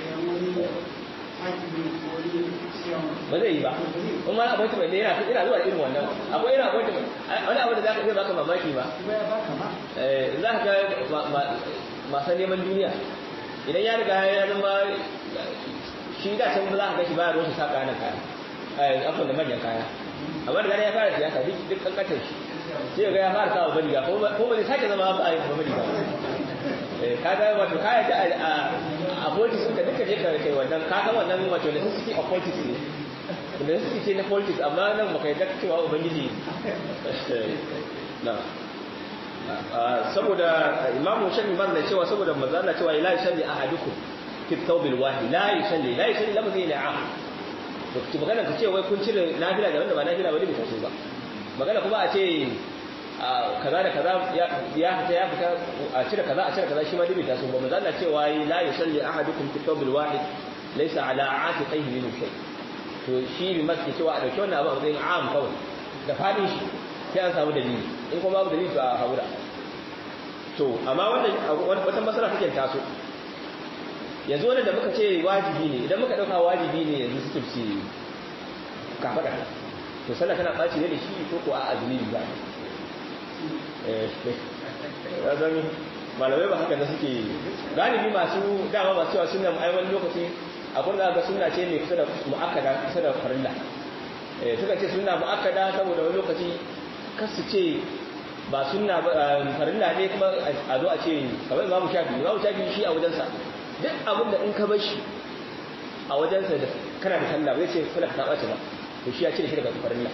ba zai yi ba kuma akwai ta balle yana ina zuwa irin wannan akwai ina akwai wani abu da zaka iya baka mamaki ba eh zaka ga masu neman duniya idan ya riga ya zama shi da can ba za ka ga shi ba ruwan sa kana kaya eh afan da manyan kaya amma da ya fara siyasa duk duk kankatar shi sai ga ya fara sawa bari ga ko ba zai sake zama ba ai bari ba eh kaga wato kaya da a politics da duka je ka kai wannan ka san wannan wato necessity of politics ne da necessity na politics amma nan baka yadda cewa ubangiji na saboda imamu shafi ban da cewa saboda manzo Allah cewa la yusalli ahadukum fi thawbil wahid la yusalli la yusalli lam zai na'a to ki magana ka ce wai kun cire nafila da wanda ba nafila ba ne kace ba magana kuma a ce kaza da kaza ya fita ya fita a cire kaza a cire kaza shi ma dubi ta so ba manzo Allah cewa la yusalli ahadukum fi thawbil wahid laysa ala atiqihi min shay to shi bi masu cewa a ɗauki wannan abu a matsayin am kawai da faɗin shi sai an samu dalili in kuma babu dalili to a haura to amma wannan wata masana take taso yanzu wannan da muka ce wajibi ne idan muka ɗauka wajibi ne yanzu su tufci kafaɗa to sallah tana ɓaci ne da shi ko ko a azumi ba ya zan malamai ba haka da suke galibi masu dama masu cewa suna ai wani lokaci akwai da ga suna ce ne kusa da mu'akkada kusa da farilla eh suka ce suna mu'akkada saboda wani lokaci kasu ce ba sunna farilla ne kuma a zo a ce kamar imamu shafi imamu shafi shi a wajensa duk abin da in ka bar shi a wajensa da kana da sallah bai ce kula ka taɓa ba to shi ya ce shi daga farilla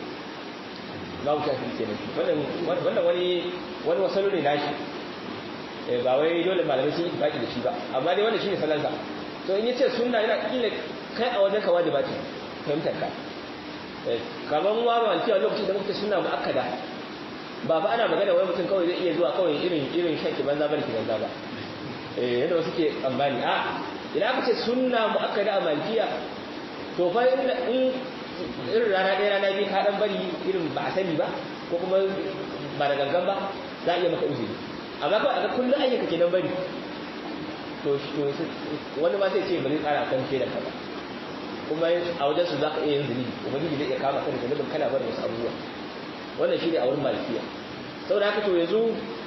babu shafi kenan wannan wannan wani wani wasalo ne nashi eh ba wai dole malamai sun yi baki da shi ba amma dai wannan shine salansa to in yace sunna yana kila kai a wajen ka wajiba ce fahimtar ka eh kaman wa ba cewa lokacin da muke sunna muakkada ba fa ana magana wai mutum kawai zai iya zuwa kawai irin irin shaki banza barki banza ba eh yadda wasu ke ambani a idan aka ce sunna muakkada a malikiya to fa in irin rana ɗaya rana biyu ka ɗan bari irin ba a sani ba ko kuma ba da gangan ba za a iya maka uzuri amma kawai aka kullum ayyuka ke nan bari to wani ma sai ce bari tsara akan ke da kaza kuma a wajen su za ka iya yin zunubi ubangiji zai iya kama kan zunubin kana bari wasu abubuwa wannan shi ne a wurin malikiya saboda haka to yanzu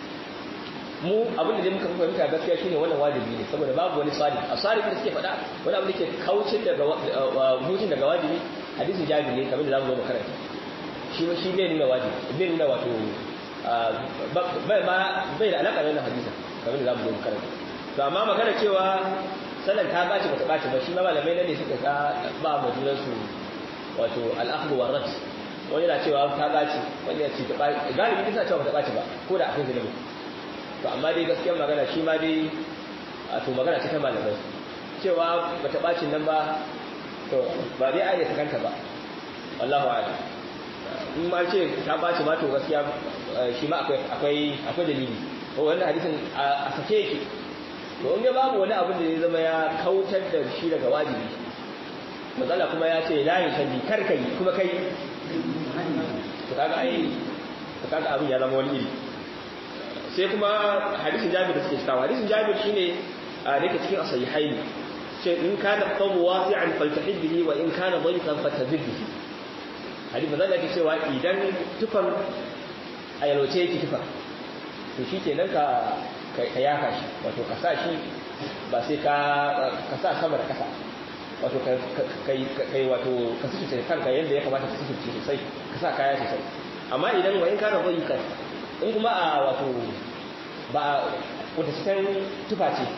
mu abin da dai muka fahimta gaskiya shine wannan wajibi ne saboda babu wani tsari a tsari da suke faɗa wani abu da ke kaucin daga hutun daga wajibi hadisin jabir ne kamar da zamu zo makaranta shi ma shi bai nuna wajibi bai nuna wato bai ma bai da alaka da wannan hadisin kamar da zamu zo makaranta to amma magana cewa sallan ta baci bata baci ba shi ma malamai ne suka ka ba mu junan su wato al-akhdhu war rad wani na cewa ta baci wani ya ce ta baci galibi kisa cewa bata baci ba ko da akwai zulubi to amma dai gaskiyar magana shi ma dai a to magana ce ta malamai cewa bata bacin nan ba to ba dai ayyata kanta ba wallahu a'lam in ma ce ta baci ma to gaskiya shi ma akwai akwai akwai dalili ko wannan hadisin a sake yake to in ga babu wani abin da zai zama ya kautar da shi daga wajibi matsala kuma ya ce la yin shanji kar kai kuma kai to kaga ai to kaga abin ya zama wani iri sai kuma hadisin Jabir da suke kawo hadisin Jabir shine da yake cikin as-sahihaini sai in kana tabu wasi'an faltahid bihi wa in kana dhayqan fatazid bihi hadisi manzo yake cewa idan tufan ayaloce yake tufa to shikenan ka ka yaka shi wato ka sa shi ba sai ka ka sa sama da kasa wato kai kai wato ka suce kanka yanda ya kamata ka suce sosai ka sa kaya sosai amma idan wa in kana dhayqan in kuma a wato ba wata cikin tufa ce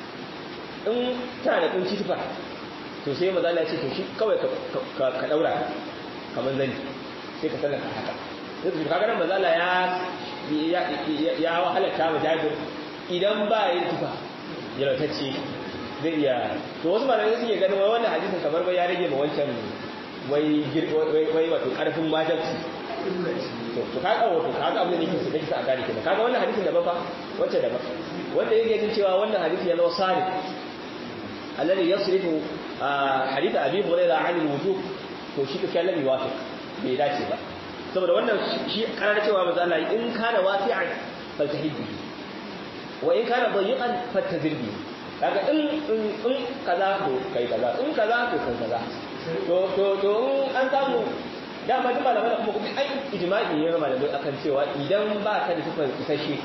in tana da kunci tufa to sai maza Allah ya ce to shi kawai ka daura kamar zani sai ka sallaka haka sai ka kaga nan maza Allah ya ya wahalata ma Jabir idan ba yi tufa ya lautacce zai iya to wasu malamai suke ganin wai wannan hadisin kamar bai ya rage ma wancan wai wai wato karfin wajibi to kaga wato kaga abin da yake su dake sa a gane kenan kaga wannan hadisin daban fa wacce daban wanda yake jin cewa wannan hadisi ya zama sari alladhi yasrifu hadith abi hurairah an al-wujub to shi kake labi wato bai dace ba saboda wannan shi karar cewa manzo Allah in kana wasi'an faltahiddi wa in kana dayiqan fatazirbi kaga in in kaza to kai kaza in kaza to kai kaza to to to an samu dama duk malamai da kuma kuma ai ijma'i ne malamai akan cewa idan ba ka da tufan isasshe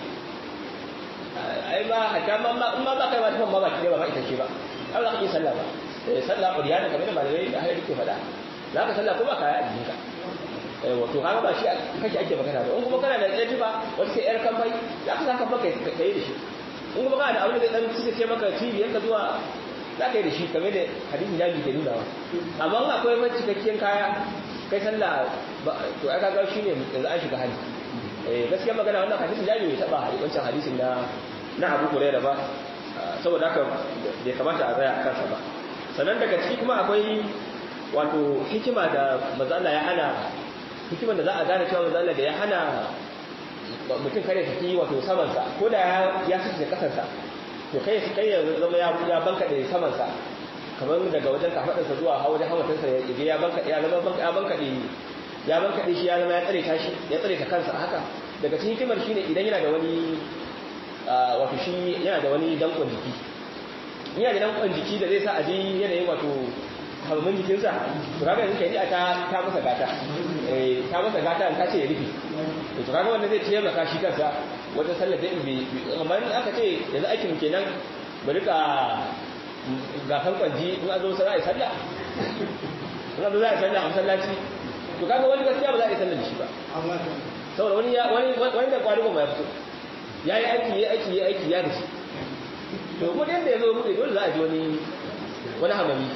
ai ba haka ma in ma ba kai ba tufan ma ba ki da ba isasshe ba ai za ka yi sallah ba eh sallah ko yana kamar da malamai da har yake fada za ka sallah ko ba kai a jikinka eh wato kaga ba shi kake ake magana ba in kuma kana da ɗaya tufa wata sai yar kamfai za ka saka maka kai da shi in kuma kana da abin da zai dan suka ce maka cibi yanka zuwa za ka yi da shi kamar da hadisin jabi ke nuna amma akwai mai cikakken kaya kai sallah to aka ga shi ne yanzu an shiga hali eh gaskiya magana wannan hadisin jabi bai taba wancan hadisin na na Abu Hurairah ba saboda haka bai kamata a tsaya kansa ba sannan daga ciki kuma akwai wato hikima da manzo Allah ya hana hikiman da za a gane cewa manzo Allah da ya hana mutum kare saki wato saman sa ko da ya saki kasar sa to kai kai ya zama ya ya banka da saman sa kamar daga wajen kafadarsa zuwa hawa da hawatarsa ya je ya banka ya zama banka ya banka din ya banka din shi ya zama ya tsare ta shi ya tsare ta kansa haka daga cikin hikimar shine idan yana da wani wato shi yana da wani dankon jiki yana da dankon jiki da zai sa a ji yanayin wato halmin jikinsa to kaga yanzu kai ta ta masa gata eh ta masa gata an kace ya rufe to kaga wanda zai taimaka shi kansa wajen sallar da bi amma in aka ce yanzu aikin kenan mu rika gafan kwanji in azo sai ai sallah in azo sai sallah a masallaci to kaga wani gaskiya ba za a yi sallar da shi ba saboda wani wani wani da kwari ba ya fito yayi aiki yayi aiki yayi aiki ya dace to ko da yanda yazo mu dole za a ji wani wani hamami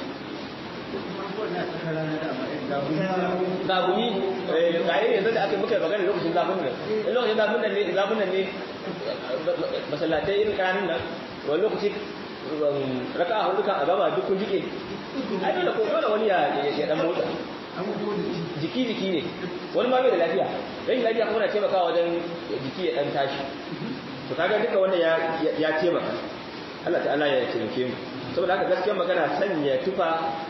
gagumi gaye yanzu da aka muka magana lokacin zafin nan lokacin zafin nan ne zafin nan ne masallatai irin kanin nan wani lokaci raka a huduka a gaba duk kun jike ai dole ko dole wani ya ya dan motsa jiki jiki ne wani ma bai da lafiya dan lafiya kuma na taimakawa wajen jiki ya dan tashi to kaga duka wannan ya ya taimaka Allah ta'ala ya taimake mu saboda haka gaskiyar magana sanya tufa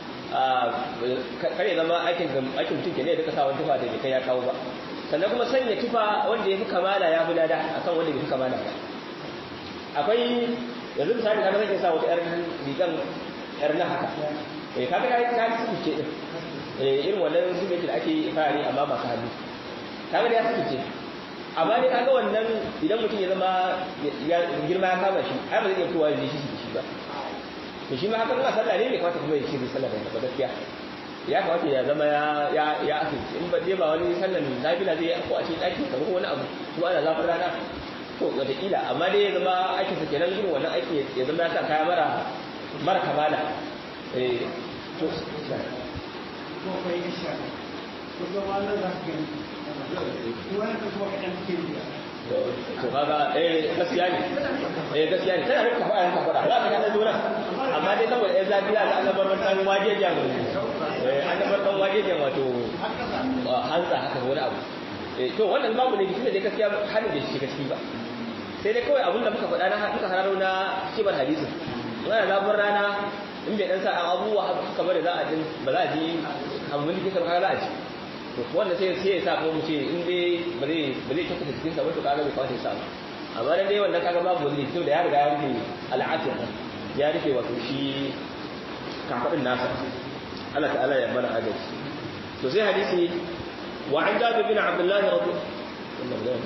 kare zama aikin aikin mutum ke ne duka sa wani tufa da kai ya kawo ba sannan kuma sanya tufa wanda ya fi kamala ya fi lada akan wanda bai fi kamala ba akwai yanzu misali kaga zai sa wata yar rigan yar na haka eh kaga kai ka ci ce din eh irin wannan zube da ake fara amma masu hannu kaga da ya ci ce amma ne kaga wannan idan mutum ya zama ya girma ya kama shi ai ba zai iya fitowa ya ji shi shi ba to shi ma haka kuma sallah ne ne kamata kuma ya ce sallah da ba gaskiya ya kamata ya zama ya ya ya asiri in ba dai ba wani sallan nafila zai ko a ce daki kamar wani abu kuma ana zafin rana to wata kila amma dai ya zama aikin sa kenan irin wannan aiki ya zama ya sa kaya mara mara kamala eh to ko kai isha ko ga wannan da ke ko wannan ko ka dan ke to kaga eh gaskiya ne eh gaskiya ne kana rika fara ka fara za ka ga dole amma dai saboda eh zabiya da annabar wannan wajejen eh annabar dan wajejen wato hanza haka wani abu eh to wannan babu ne kike da gaskiya halin da shi gaskiya ba sai dai kawai abin da muka faɗa na muka hararo na kibar hadisin wannan labar rana in bai dan sa abubuwa kamar da za a din ba za a ji amma mun kike ka za a ji to wanda sai sai ya sa ko mu ce in dai ba zai ba zai tafi cikin sa wato kaga bai kwace sa ba amma dan dai wannan kaga babu wani to da ya riga ya rufe al'afiya ya rufe wato shi kafadin nasa Allah ta'ala ya bana adalci to sai hadisi wa an jabir bin abdullah radiyallahu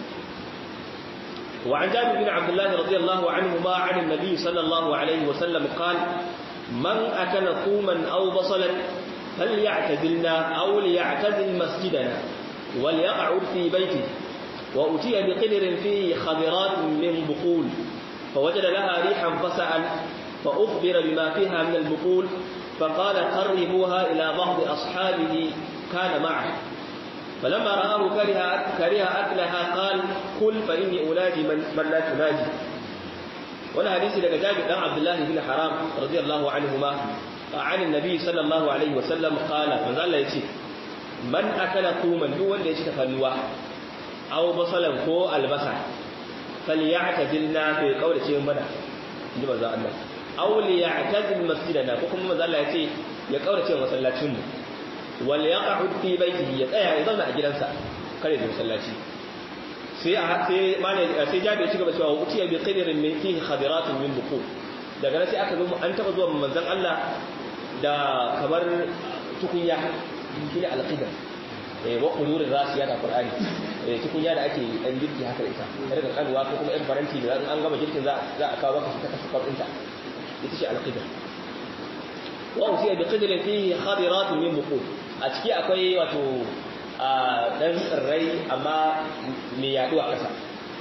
wa an jabir bin abdullah radiyallahu anhu ma an an-nabi sallallahu alaihi wa sallam qala man akala quman aw basalan فليعتزلنا أو ليعتزل مسجدنا وليقعد في بيته وأتي بقدر فيه خضرات من بقول فوجد لها ريحا فسأل فأخبر بما فيها من البقول فقال قربوها إلى بعض أصحابه كان معه فلما رآه كره كره أكلها قال كل فإني أناجي من, من لا تناجي ولا حديث لك جابر بن عبد الله بن حرام رضي الله عنهما عن النبي صلى الله عليه وسلم قال فقال الله يتي من أكل ثوما دو wanda ya ci tafannuwa aw basalan ko albasa falyatazilna fi qawli mana inji manzo Allah aw liya'tazil masjidana ko kuma manzo Allah yace ya kaurace masallacin mu wal yaq'ud fi baytihi ya tsaya ya zauna a gidansa kare da masallaci sai a sai mane sai jabi ya ci gaba cewa utiya bi qidrin min fihi khadiratun min buqul daga nan sai aka zo an taba zuwa manzon Allah da kamar tukunya shine alqidar eh wa qulur rasiya da qur'ani eh tukunya da ake dan girki haka da ita daga kanwa ko kuma ɗan faranti da an gama girkin za za a kawo maka ta kafa ɗinta ita ce alqidar wa usiya bi qidrin fihi khadirat min buqul a ciki akwai wato a dan tsirrai amma me yaduwa kasa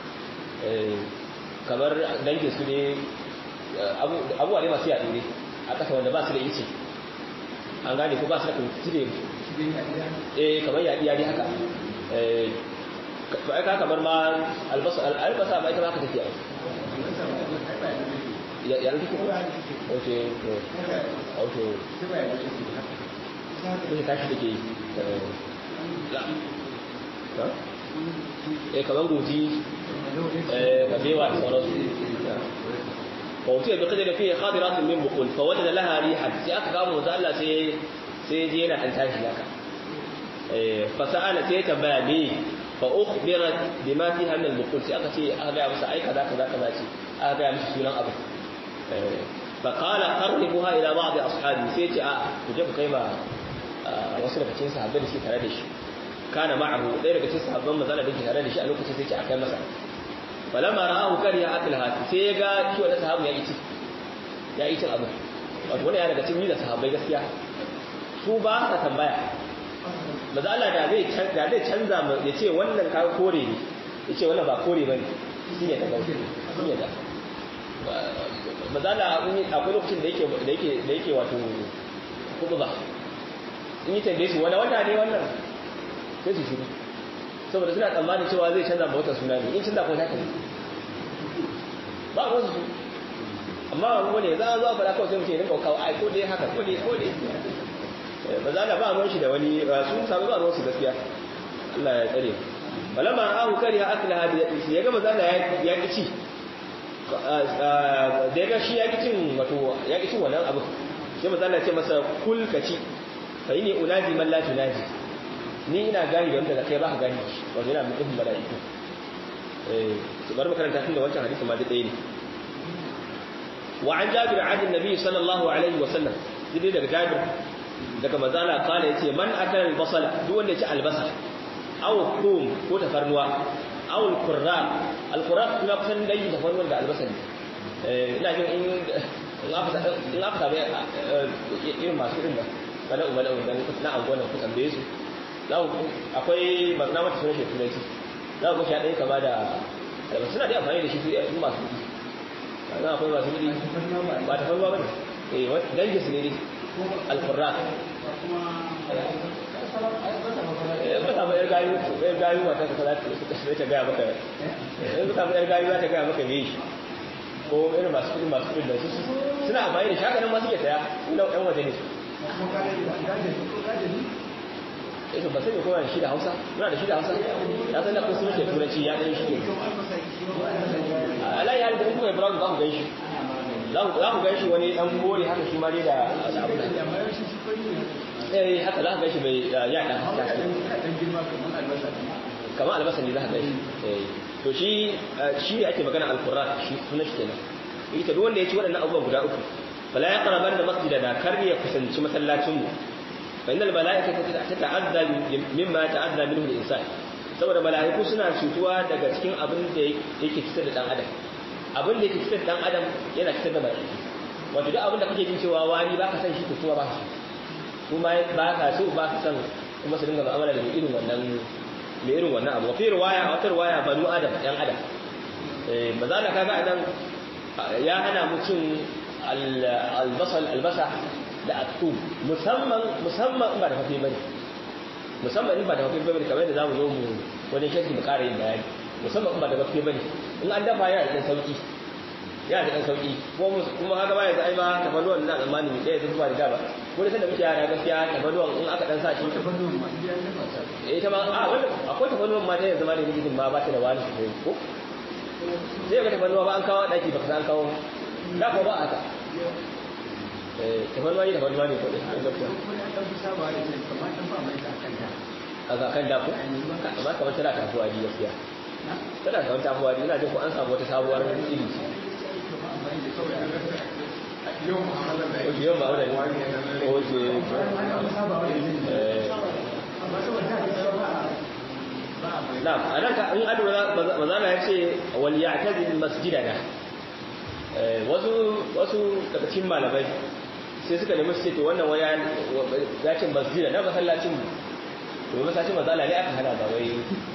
eh kamar dangin su ne abubuwa ne masu yaɗu ne a ƙasa wanda ba su da ice an gane ko ba su da kuntire eh kamar yaɗi yaɗi haka eh ka kamar ma albasa albasa ba ita ba ka take ya ya rufe ko oke oke ne ta shi take eh kamar goji eh kabewa da sauransu wa wuce bi qadri fihi khadiratun min buqul fa wajada laha rihan sai aka kawo manzo Allah sai sai je yana an tashi haka eh fa sa'ala sai tambaya me fa ukhbirat bima fiha min al-buqul sai aka ce aka ga masa ai kaza kaza kaza ce aka ga masa sunan abu eh fa qala qarribuha ila ba'd ashabi sai ce a ku je ku kai ma wasu daga cikin sahabbai da suke tare da shi kana ma'ahu ɗaya daga cikin sahabban manzo Allah da ke tare da shi a lokacin sai ce a kai masa falamma ra'ahu kariya aklaha sai ya ga shi wannan sahabu ya yi ci ya yi cin abu wato wannan ya daga cikin da sahabbai gaskiya su ba ka tambaya manzo Allah da zai da zai canza mu ya ce wannan ka kore ne ya ce wannan ba kore bane shine ta gauke shine da manzo Allah akwai lokacin da yake da yake da yake wato kutuba in yi tambaye su wani wata ne wannan sai su shiru saboda suna tsammanin cewa zai canza wata suna ne in canza ko ta kai ba a wasu su amma wani za a zuwa fara kawai sai mutum ya rinka kawo ai ko dai haka ko dai ko dai ba za a ba ruwan shi da wani su sami ba ruwan su gaskiya Allah ya tsare balamma ra'ahu kariha aklaha bi yadihi ya ga maza ya ki ci da ya ga shi ya ki cin wato ya ki cin wannan abu sai maza Allah ya ce masa kul ka ci fa inni unaji man la tunaji ni ina gani da wanda da kai ba ka gani wato yana mutum mala'iku eh to bar makaranta tun da wancan hadisi ma dai ne wa an jabir an annabi sallallahu alaihi wa sallam dai daga jabir daga mazala kala yace man akala albasala duk wanda ya ci albasa aw kum ko tafarnuwa aw alqurra alqurra kuma kusan dai tafarnuwa da albasa ne eh ina jin in in aka in aka bai irin masu irin bala ubala dan na angona ku tambaye su akwai mazna mata sunan shekurai su za ku sha ɗaya kama da albasa suna da amfani da shi su yi masu kudi za akwai masu kudi ba tafarnuwa ba ne eh dangin su ne dai alfurra ba ta bayar gayu bayar gayu wata ta za ta ta gaya maka in ka bayar gayu za ta gaya maka me shi ko irin masu kudin masu kudin da su suna amfani da shakanin masu ke saya ina ɗan waje ne eh ba sai ko da shi da Hausa muna da shi da Hausa ya san da kun sun da turanci ya dan shi Allah ya da kuma Ibrahim za ku gan shi za ku gan shi wani dan gore haka shi ma dai da abu eh haka za ka gan shi bai ya dan kamar albasa ne za ka gan shi to shi shi ake magana al-Qur'an shi sunan shi kenan ita duk wanda ya ci waɗannan abubuwan guda uku fala ya qaraban da masjidana kar ya kusanci masallacin mu fa innal malaikata tata'adda mimma ta'adda minhu al-insan saboda malaiku suna cutuwa daga cikin abin da yake cutar da dan adam abin da yake cutar da dan adam yana cutar da malaiku wato duk abin da kake jin cewa wani baka san shi to kuma ba shi kuma ba ka so ba ka san kuma su dinga mu'amala da irin wannan mai irin wannan abu fi riwaya wata riwaya banu adam yan adam eh bazala kaga anan ya hana mutum albasal albasa da atum musamman musamman ba da fafe bane musamman in ba da fafe bane kamar da zamu zo mu wani shirki mu ƙara yin bayani musamman in ba da fafe bane in an dafa yana da sauki yana da sauki kuma kuma haka ba yanzu ai ma tafaluwan na zamani ne da zuwa da ba ko da sanda muke yara gaskiya tafaluwan in aka dan sa shi tafaluwan ma eh ta ma a wannan akwai tafaluwan ma ta yanzu ma da gidin ma ba ta da wani ko sai ga tafaluwa ba an kawo daki baka san kawo da ko ba haka eh tafaluwa ne tafaluwa ne ko da gaskiya a ga kan da ko ba ka wata da tafuwa ji gaskiya tana da wata tafuwa ina jin ko an samu wata sabuwar ilimi yau ba wadda oje na a nan ka in adura mazana ya ce wani ya ta zin masjida na wasu daga cikin malamai sai suka nemi su ce to wannan waya ya ce masjida na masallacin to masallacin mazala ne aka hana ba wai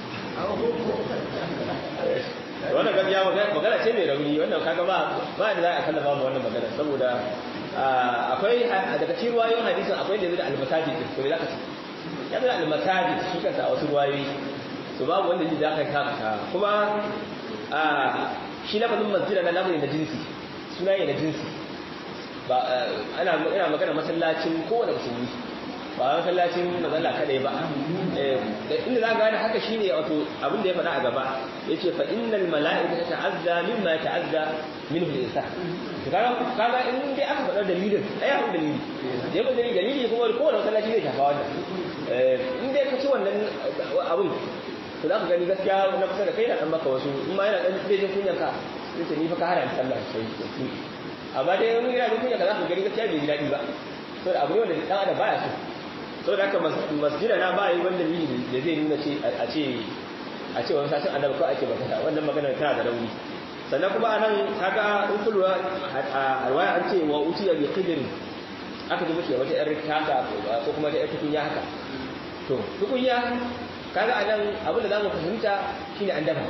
wannan gaskiya magana ce mai rauni wannan kaga ba ba da za a kallafa mu wannan magana saboda akwai daga cikin ruwayoyin hadisin akwai da zai da al-masajid to me zaka ce ya da al-masajid shi kansa a wasu ruwayoyi to babu wanda ji zaka kaka kuma shi lafazin masjid na lafazin da jinsi suna ne da jinsi ba ana ina magana masallacin kowane musulmi ba masallacin mazalla kadai ba inda za ga haka shine wato abin da ya faɗa a gaba yace fa innal mala'ikata ta'azza mimma ta'azza minhu al-insan kaga kaga in dai aka faɗa dalilin ai akwai dalili da yaba dalili dalili kuma ko da masallaci zai shafa wannan in dai ka ci wannan abin to za ka gani gaskiya na kusa da kai na dan maka wasu in ma yana dan jin kunyan ka sai ce ni fa ka hana ni sallah sai amma dai wani yana jin kunyan ka za ka gani gaskiya bai ji daɗi ba saboda abu ne wanda dan adam baya so saboda haka masjida na ba yi wanda dalili da zai nuna ce a ce a ce wani sashen annabi ko ake bakata wannan magana tana da rauni sannan kuma anan kaga in kullu a riwaya an ce wa utiya bi qidr aka ji muke wata yar taka ko kuma ta yar tukunya haka to tukunya kaga anan abin da zamu fahimta shine an dafa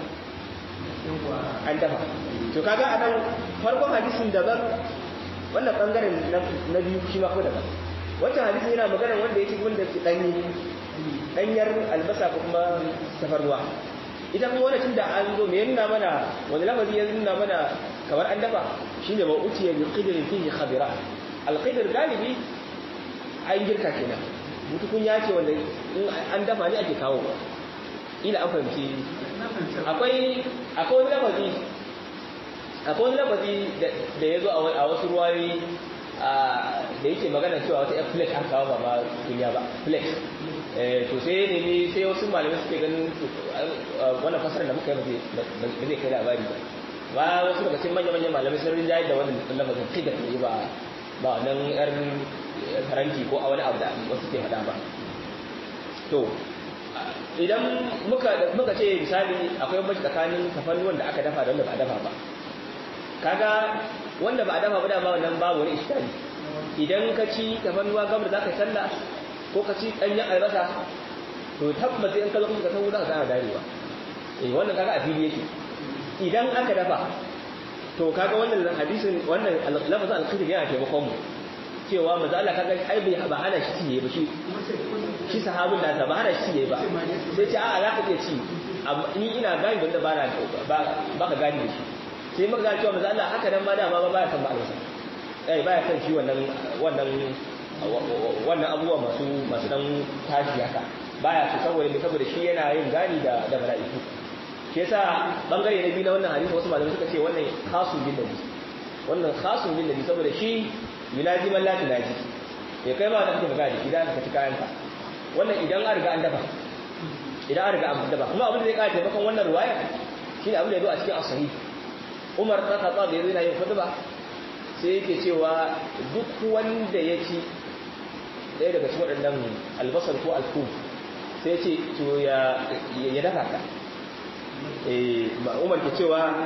an dafa to kaga anan farkon hadisin daban wannan bangaren na biyu shi ma ko daban wancan hadisin yana magana wanda yake wanda ke danyi danyar albasa ko kuma tafarnuwa ita kuma wannan tunda an zo me nuna mana wani lafazi ya nuna mana kamar an dafa shine wa utiya bi qidrin fihi khabira al-qidr galibi an girka kenan mutukun ya ce wanda in an dafa ne ake kawo ila an fahimci akwai akwai wani lafazi akwai wani lafazi da ya zo a wasu ruwayoyi da yake magana cewa wata yan plate aka kawo ba ma duniya ba plate to sai ne ne sai wasu malamai suke ganin wannan fasarar da muka yi ba zai kai labari ba ba wasu daga cikin manya-manyan malamai sun rinjaye da wannan lafazin kai da kai ba ba nan yar faranti ko a wani abu da wasu ke faɗa ba to idan muka muka ce misali akwai bambanci tsakanin tafannuwan da aka dafa da wanda ba a dafa ba kaga wanda ba a dafa ba da ba wannan babu wani iskari idan ka ci tafannuwa gabar za ka yi sallah ko ka ci ɗanyen albasa to tabbata in ka zo kuma ka san wuta ka kana darewa eh wannan kaga a fili yake idan aka dafa to kaga wannan hadisin wannan lafazin al-qidr yana taimakon mu cewa manzo Allah kaga ai bai ba hana shi ciye ba shi shi sahabin da ba hana shi ciye ba sai ce a'a za ka iya ci ni ina gani wanda ba na ba ka gani da shi sai muka ga cewa manzo Allah haka nan ma da ma ba ya san ba albasa eh ba ya san shi wannan wannan wannan abubuwa masu masu dan tashi haka baya su saboda me saboda shi yana yin gani da da mala'iku shi yasa bangare na biyu na wannan hadisi wasu malamai suka ce wannan khasun bin nabi wannan khasun bin nabi saboda shi yunaji man la tunaji ya kai ma da kake magana idan ka ci kayan ka wannan idan an riga an dafa idan an riga an dafa kuma abin da zai kace taimakon wannan ruwaya shine abin da yazo a cikin as-sahih Umar ta Khattab da yana yin khutba sai yake cewa duk wanda ya ci ɗaya daga cikin waɗannan albasar ko alkum sai ce to ya ya dafa ka eh Umar ke cewa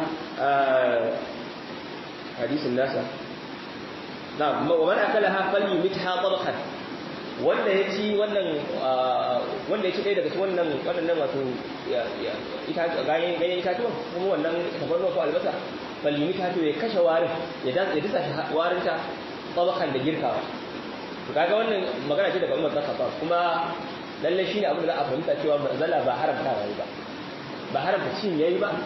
hadisin nasa na wa man akalaha falyumitha tabaqan wanda ya ci wannan wanda ya ci ɗaya daga cikin wannan waɗannan wato ita ganyen ganyen itatuwan kuma wannan tabarno ko albasa falyumitha to ya kashe warin ya dasa warin ta tabaqan da girkawa kaga wannan magana ce daga Umar bin Khattab kuma lalle shine abin da za a fahimta cewa manzala ba haramta yayi ba ba haramta cin yayi ba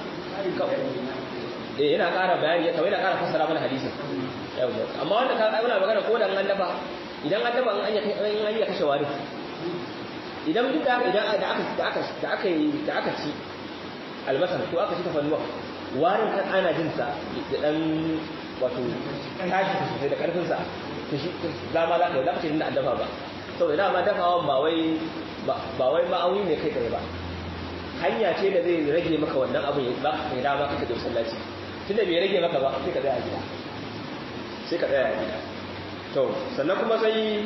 eh yana ƙara bayani kamar yana ƙara fassara mana hadisin yawa amma wanda ka muna magana ko da an dafa idan an dafa an yi an yi kashe wari idan duk da idan da aka da aka da aka da aka ci albasa ko aka ci tafannuwa warin kan ana jin sa da dan wato tashi sosai da karfin sa to shi dama za ka yi lokacin da an dafa ba saboda dama dafawan ba wai ba wai ma'auni ne kai kai ba hanya ce da zai rage maka wannan abin ya ba ka dama ka tafi sallaci tunda bai rage maka ba sai ka tsaya a gida sai ka tsaya a gida to sannan kuma sai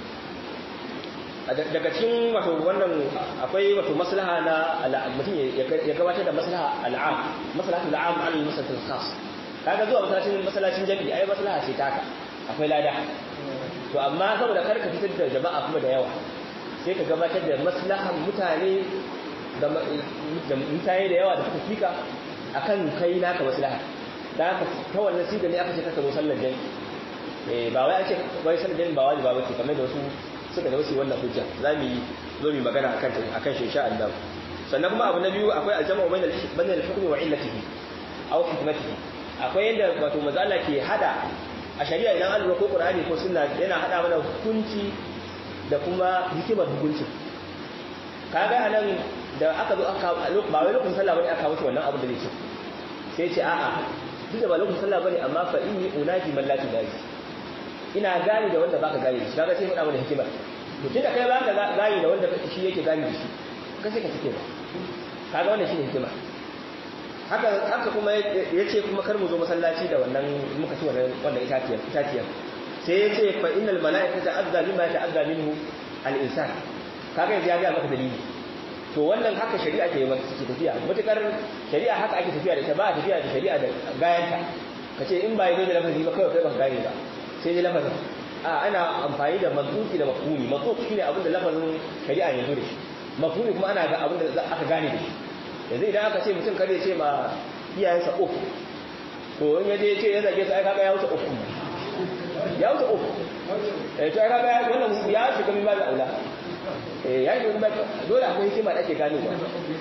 daga cikin wato wannan akwai wato maslaha na mutum ya gabatar da maslaha al'am maslahatu al'am al maslahatul khas kaga zuwa masallacin masallacin jami'i ai maslaha ce taka akwai lada to amma saboda karka fitar da jama'a kuma da yawa sai ka gabatar da maslahan mutane da mutane da yawa da suka fika akan kai naka maslaha da haka ta wannan siga ne aka ce ka zo sallar jami'i ba wai ake wai sallar jami'i ba wajiba bace kamar da wasu suka da wasu wannan hujja zamu zo mu magana akan ta akan shi insha Allah sannan kuma abu na biyu akwai aljama'u bainal bainal hukmi wa illatihi aw hikmatihi akwai yanda wato mazala ke hada a shari'a idan an lura ko Qur'ani ko sunna yana hada mana hukunci da kuma hikimar hukuncin kaga anan da aka zo aka ba wai lokacin sallah bane aka wuce wannan abu da zai ce sai ce a'a duk da ba lokacin sallah bane amma fa inni unaji man la tunaji ina gani da wanda baka gani shi kaga sai faɗa mana hikimar to tunda kai baka gani da wanda shi yake gani da shi ka sai ka cike ba kaga wannan shine hikima haka haka kuma yace kuma kar mu zo masallaci da wannan muka ci wannan wannan itaciyar itaciyar sai yace fa innal malaikata azza bima ta'azza minhu al-insan kaga yanzu ya ga maka dalili to wannan haka shari'a ke maka take tafiya mutakar shari'a haka ake tafiya da ita ba tafiya da shari'a da gayanta kace in ba yazo da lafazi ba kai kai ba gane ba sai dai lafazin a ana amfani da mazmuki da mafhumi mazmuki shine abin da lafazin shari'a ya zo da shi mafhumi kuma ana ga abin da aka gane da shi yanzu idan aka ce mutum kare ce ma iyayensa uku to in yaje ya ce ya zage su ai kaga ya wuce uku ya wuce uku eh to ai kaga wannan ya shiga min babu aula eh ya shiga min babu dole akwai hikima da ake gane ba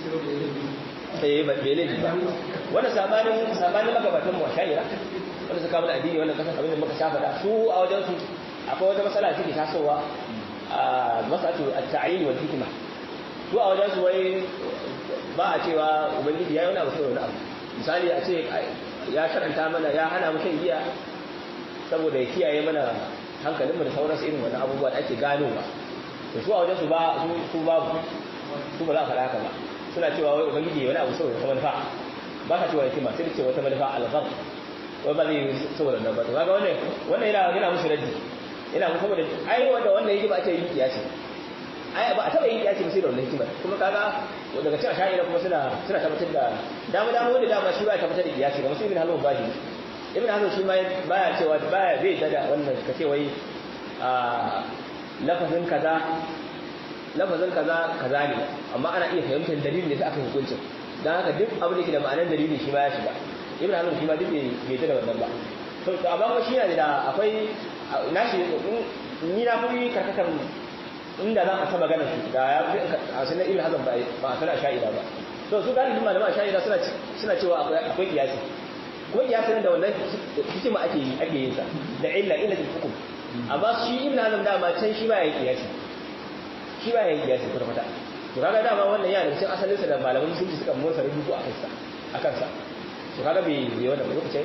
eh ba bele ba wannan sabanin sabanin magabatan mu shayira wanda suka bada addini wannan kasan abin da muka shafa da su a wajen su akwai wata masala da take tasowa a mas'atu at-ta'yin wal hikma su a wajen su wai ba a cewa ubangiji ya yi wani abu sai wani abu misali a ce ya sharanta mana ya hana mu shan giya saboda ya kiyaye mana hankalinmu da sauransu irin wani abubuwa da ake ganowa to su a wajen su ba su babu su ba za a faɗa haka ba suna cewa wai ubangiji ya wani abu saboda wata manufa ba ka cewa hikima sai da ce wata manufa alghar wai ba zai yi saboda nan ba to kaga wannan wannan yana yana musu raddi yana musu saboda ai wanda wannan yake ba a ce yi kiyasi ai ba a taba yin kiyasi ba sai da wannan hikima kuma kaga daga cikin sha'ira kuma suna suna tabbatar da dama dama wanda dama shi ba ya tabbatar da kiyasi kamar ibn hazm baji ibn hazm shi ma baya cewa baya bai da wannan kace wai a lafazin kaza lafazin kaza kaza ne amma ana iya fahimtar dalilin da aka hukunci dan haka duk abin da ke da ma'anar dalili shi ma ya shiga ibn hazm shi ma duk bai da wannan ba to amma kuma shi ne da akwai nashi ni na fi karkatar inda za a ta magana su da ya fi a sanar ibn hazm ba a sanar sha'ira ba to su galibin malaman sha'ira suna suna cewa akwai akwai kiyasi kuma kiyasin da wannan hikima ake yi ake yin sa da illa illa da hukum amma shi ibn hazm da ma can shi ba ya kiyasi shi ba ya kiyasi kuma fata to kaga dama wannan yana da cikin asalin sa da malaman sun suka mun sa rubutu akan sa akan sa to kaga bai bai wannan ba lokacin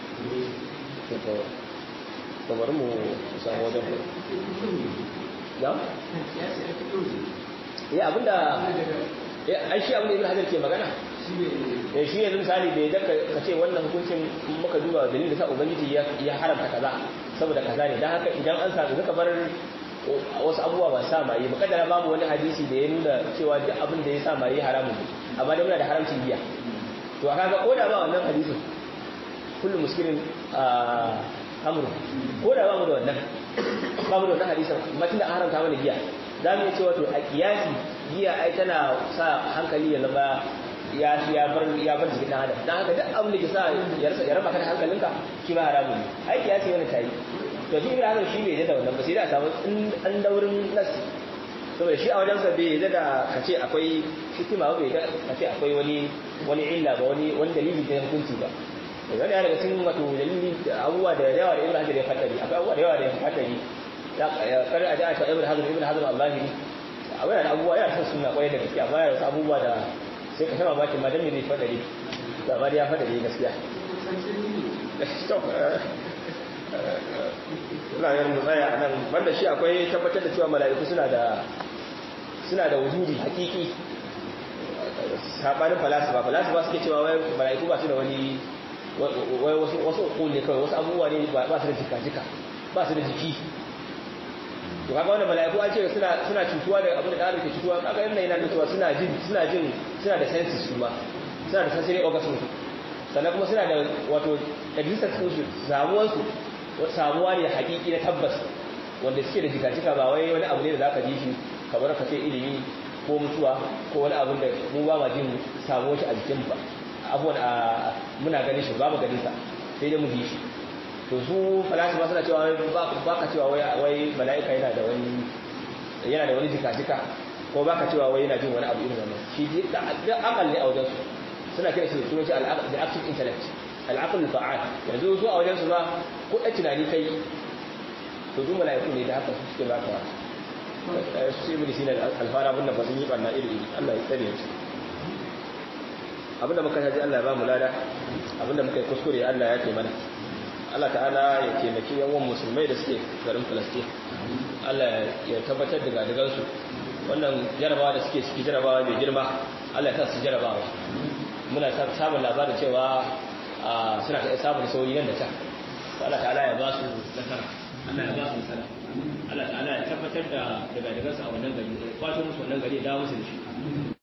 to to to bari mu samu wajen ya ya abinda ai shi abinda ibn hajar ke magana eh shi yanzu misali bai da ka ce wannan hukuncin muka duba dalilin da sa ubangiji ya ya haramta kaza saboda kaza ne dan haka idan an samu zaka bar wasu abubuwa ba sa mai mukaddara babu wani hadisi da ya nuna cewa duk abin da ya sa mai haramun amma da muna da haramcin giya to kaga koda ba wannan hadisin kullu muskirin amru koda ba mu da wannan ba mu da wannan hadisin amma tunda an haramta mana giya za mu iya cewa to a kiyasi giya ai tana sa hankali ya zama ya ya bar ya bar jikin adam dan haka duk abin da ke sa ya rasa ya raba ka da hankalinka shi ba haramun ne ai kiyasi wani tayi to shi ibn hazm shi bai yadda wannan ba sai da samu an daurin nas saboda shi a wajen sa bai yadda da kace akwai hikima ba bai yadda kace akwai wani wani illa ba wani wani dalili da hukunci ba idan ya daga cikin wato dalili abubuwa da yawa da ibn hazm ya fadari akwai abubuwa da yawa da ya fadari ya kar a ji a ibn hazm ibn hazm Allah ne akwai da abubuwa ya san sunna kwaye da gaskiya amma ya wasu abubuwa da sai ka sama bakin madan ne zai fadari da bari ya fadari gaskiya ina yin mutsaya a nan banda shi akwai tabbatar da cewa mala'iku suna da suna da wujudi hakiki sabanin falasifa falasifa suke cewa wai mala'iku ba su da wani wai wasu wasu ne kawai wasu abubuwa ne ba su da jika-jika ba su da jiki to kaga wannan mala'iku an ce suna suna cutuwa da abin da da ke cutuwa kaga yana yana da cewa suna jin suna jin suna da senses su ma suna da sensory organs sannan kuma suna da wato existence su samuwar su samuwa ne hakiki na tabbas wanda suke da jika-jika ba wai wani abu ne da zaka ji shi kamar ka ce ilimi ko mutuwa ko wani abin da mu ba ma jin samuwar shi a jikin ba abubuwan muna ganin shi ba mu ganin sa sai dai mu ji shi to su falasifa suna cewa ba ka cewa wai mala'ika yana da wani yana da wani jika-jika ko ba ka cewa wai yana jin wani abu irin wannan shi da akal ne a wajen su suna kira shi da turanci the active intellect al'aql fa'al yanzu su a wajen su ba ko da tunani kai to duk mala'iku ne da haka su suke baka su ibn sina alfara abin da ba sun yi barna iri Allah ya tsare su abinda muka haji Allah ya ba mu lada abinda muka yi kuskure Allah ya taimaka Allah ta'ala ya taimaki yawan musulmai da suke garin Palestine Allah ya tabbatar da gadigansu wannan jarabawa da suke ciki jarabawa mai girma Allah ya sa su jarabawa muna samun labarin cewa suna ta samun sauyi nan da can Allah ta'ala ya ba su nasara Allah ya ba su nasara Allah ta'ala ya tabbatar da gadigansu a wannan gari kwato musu wannan gari ya dawo musu da shi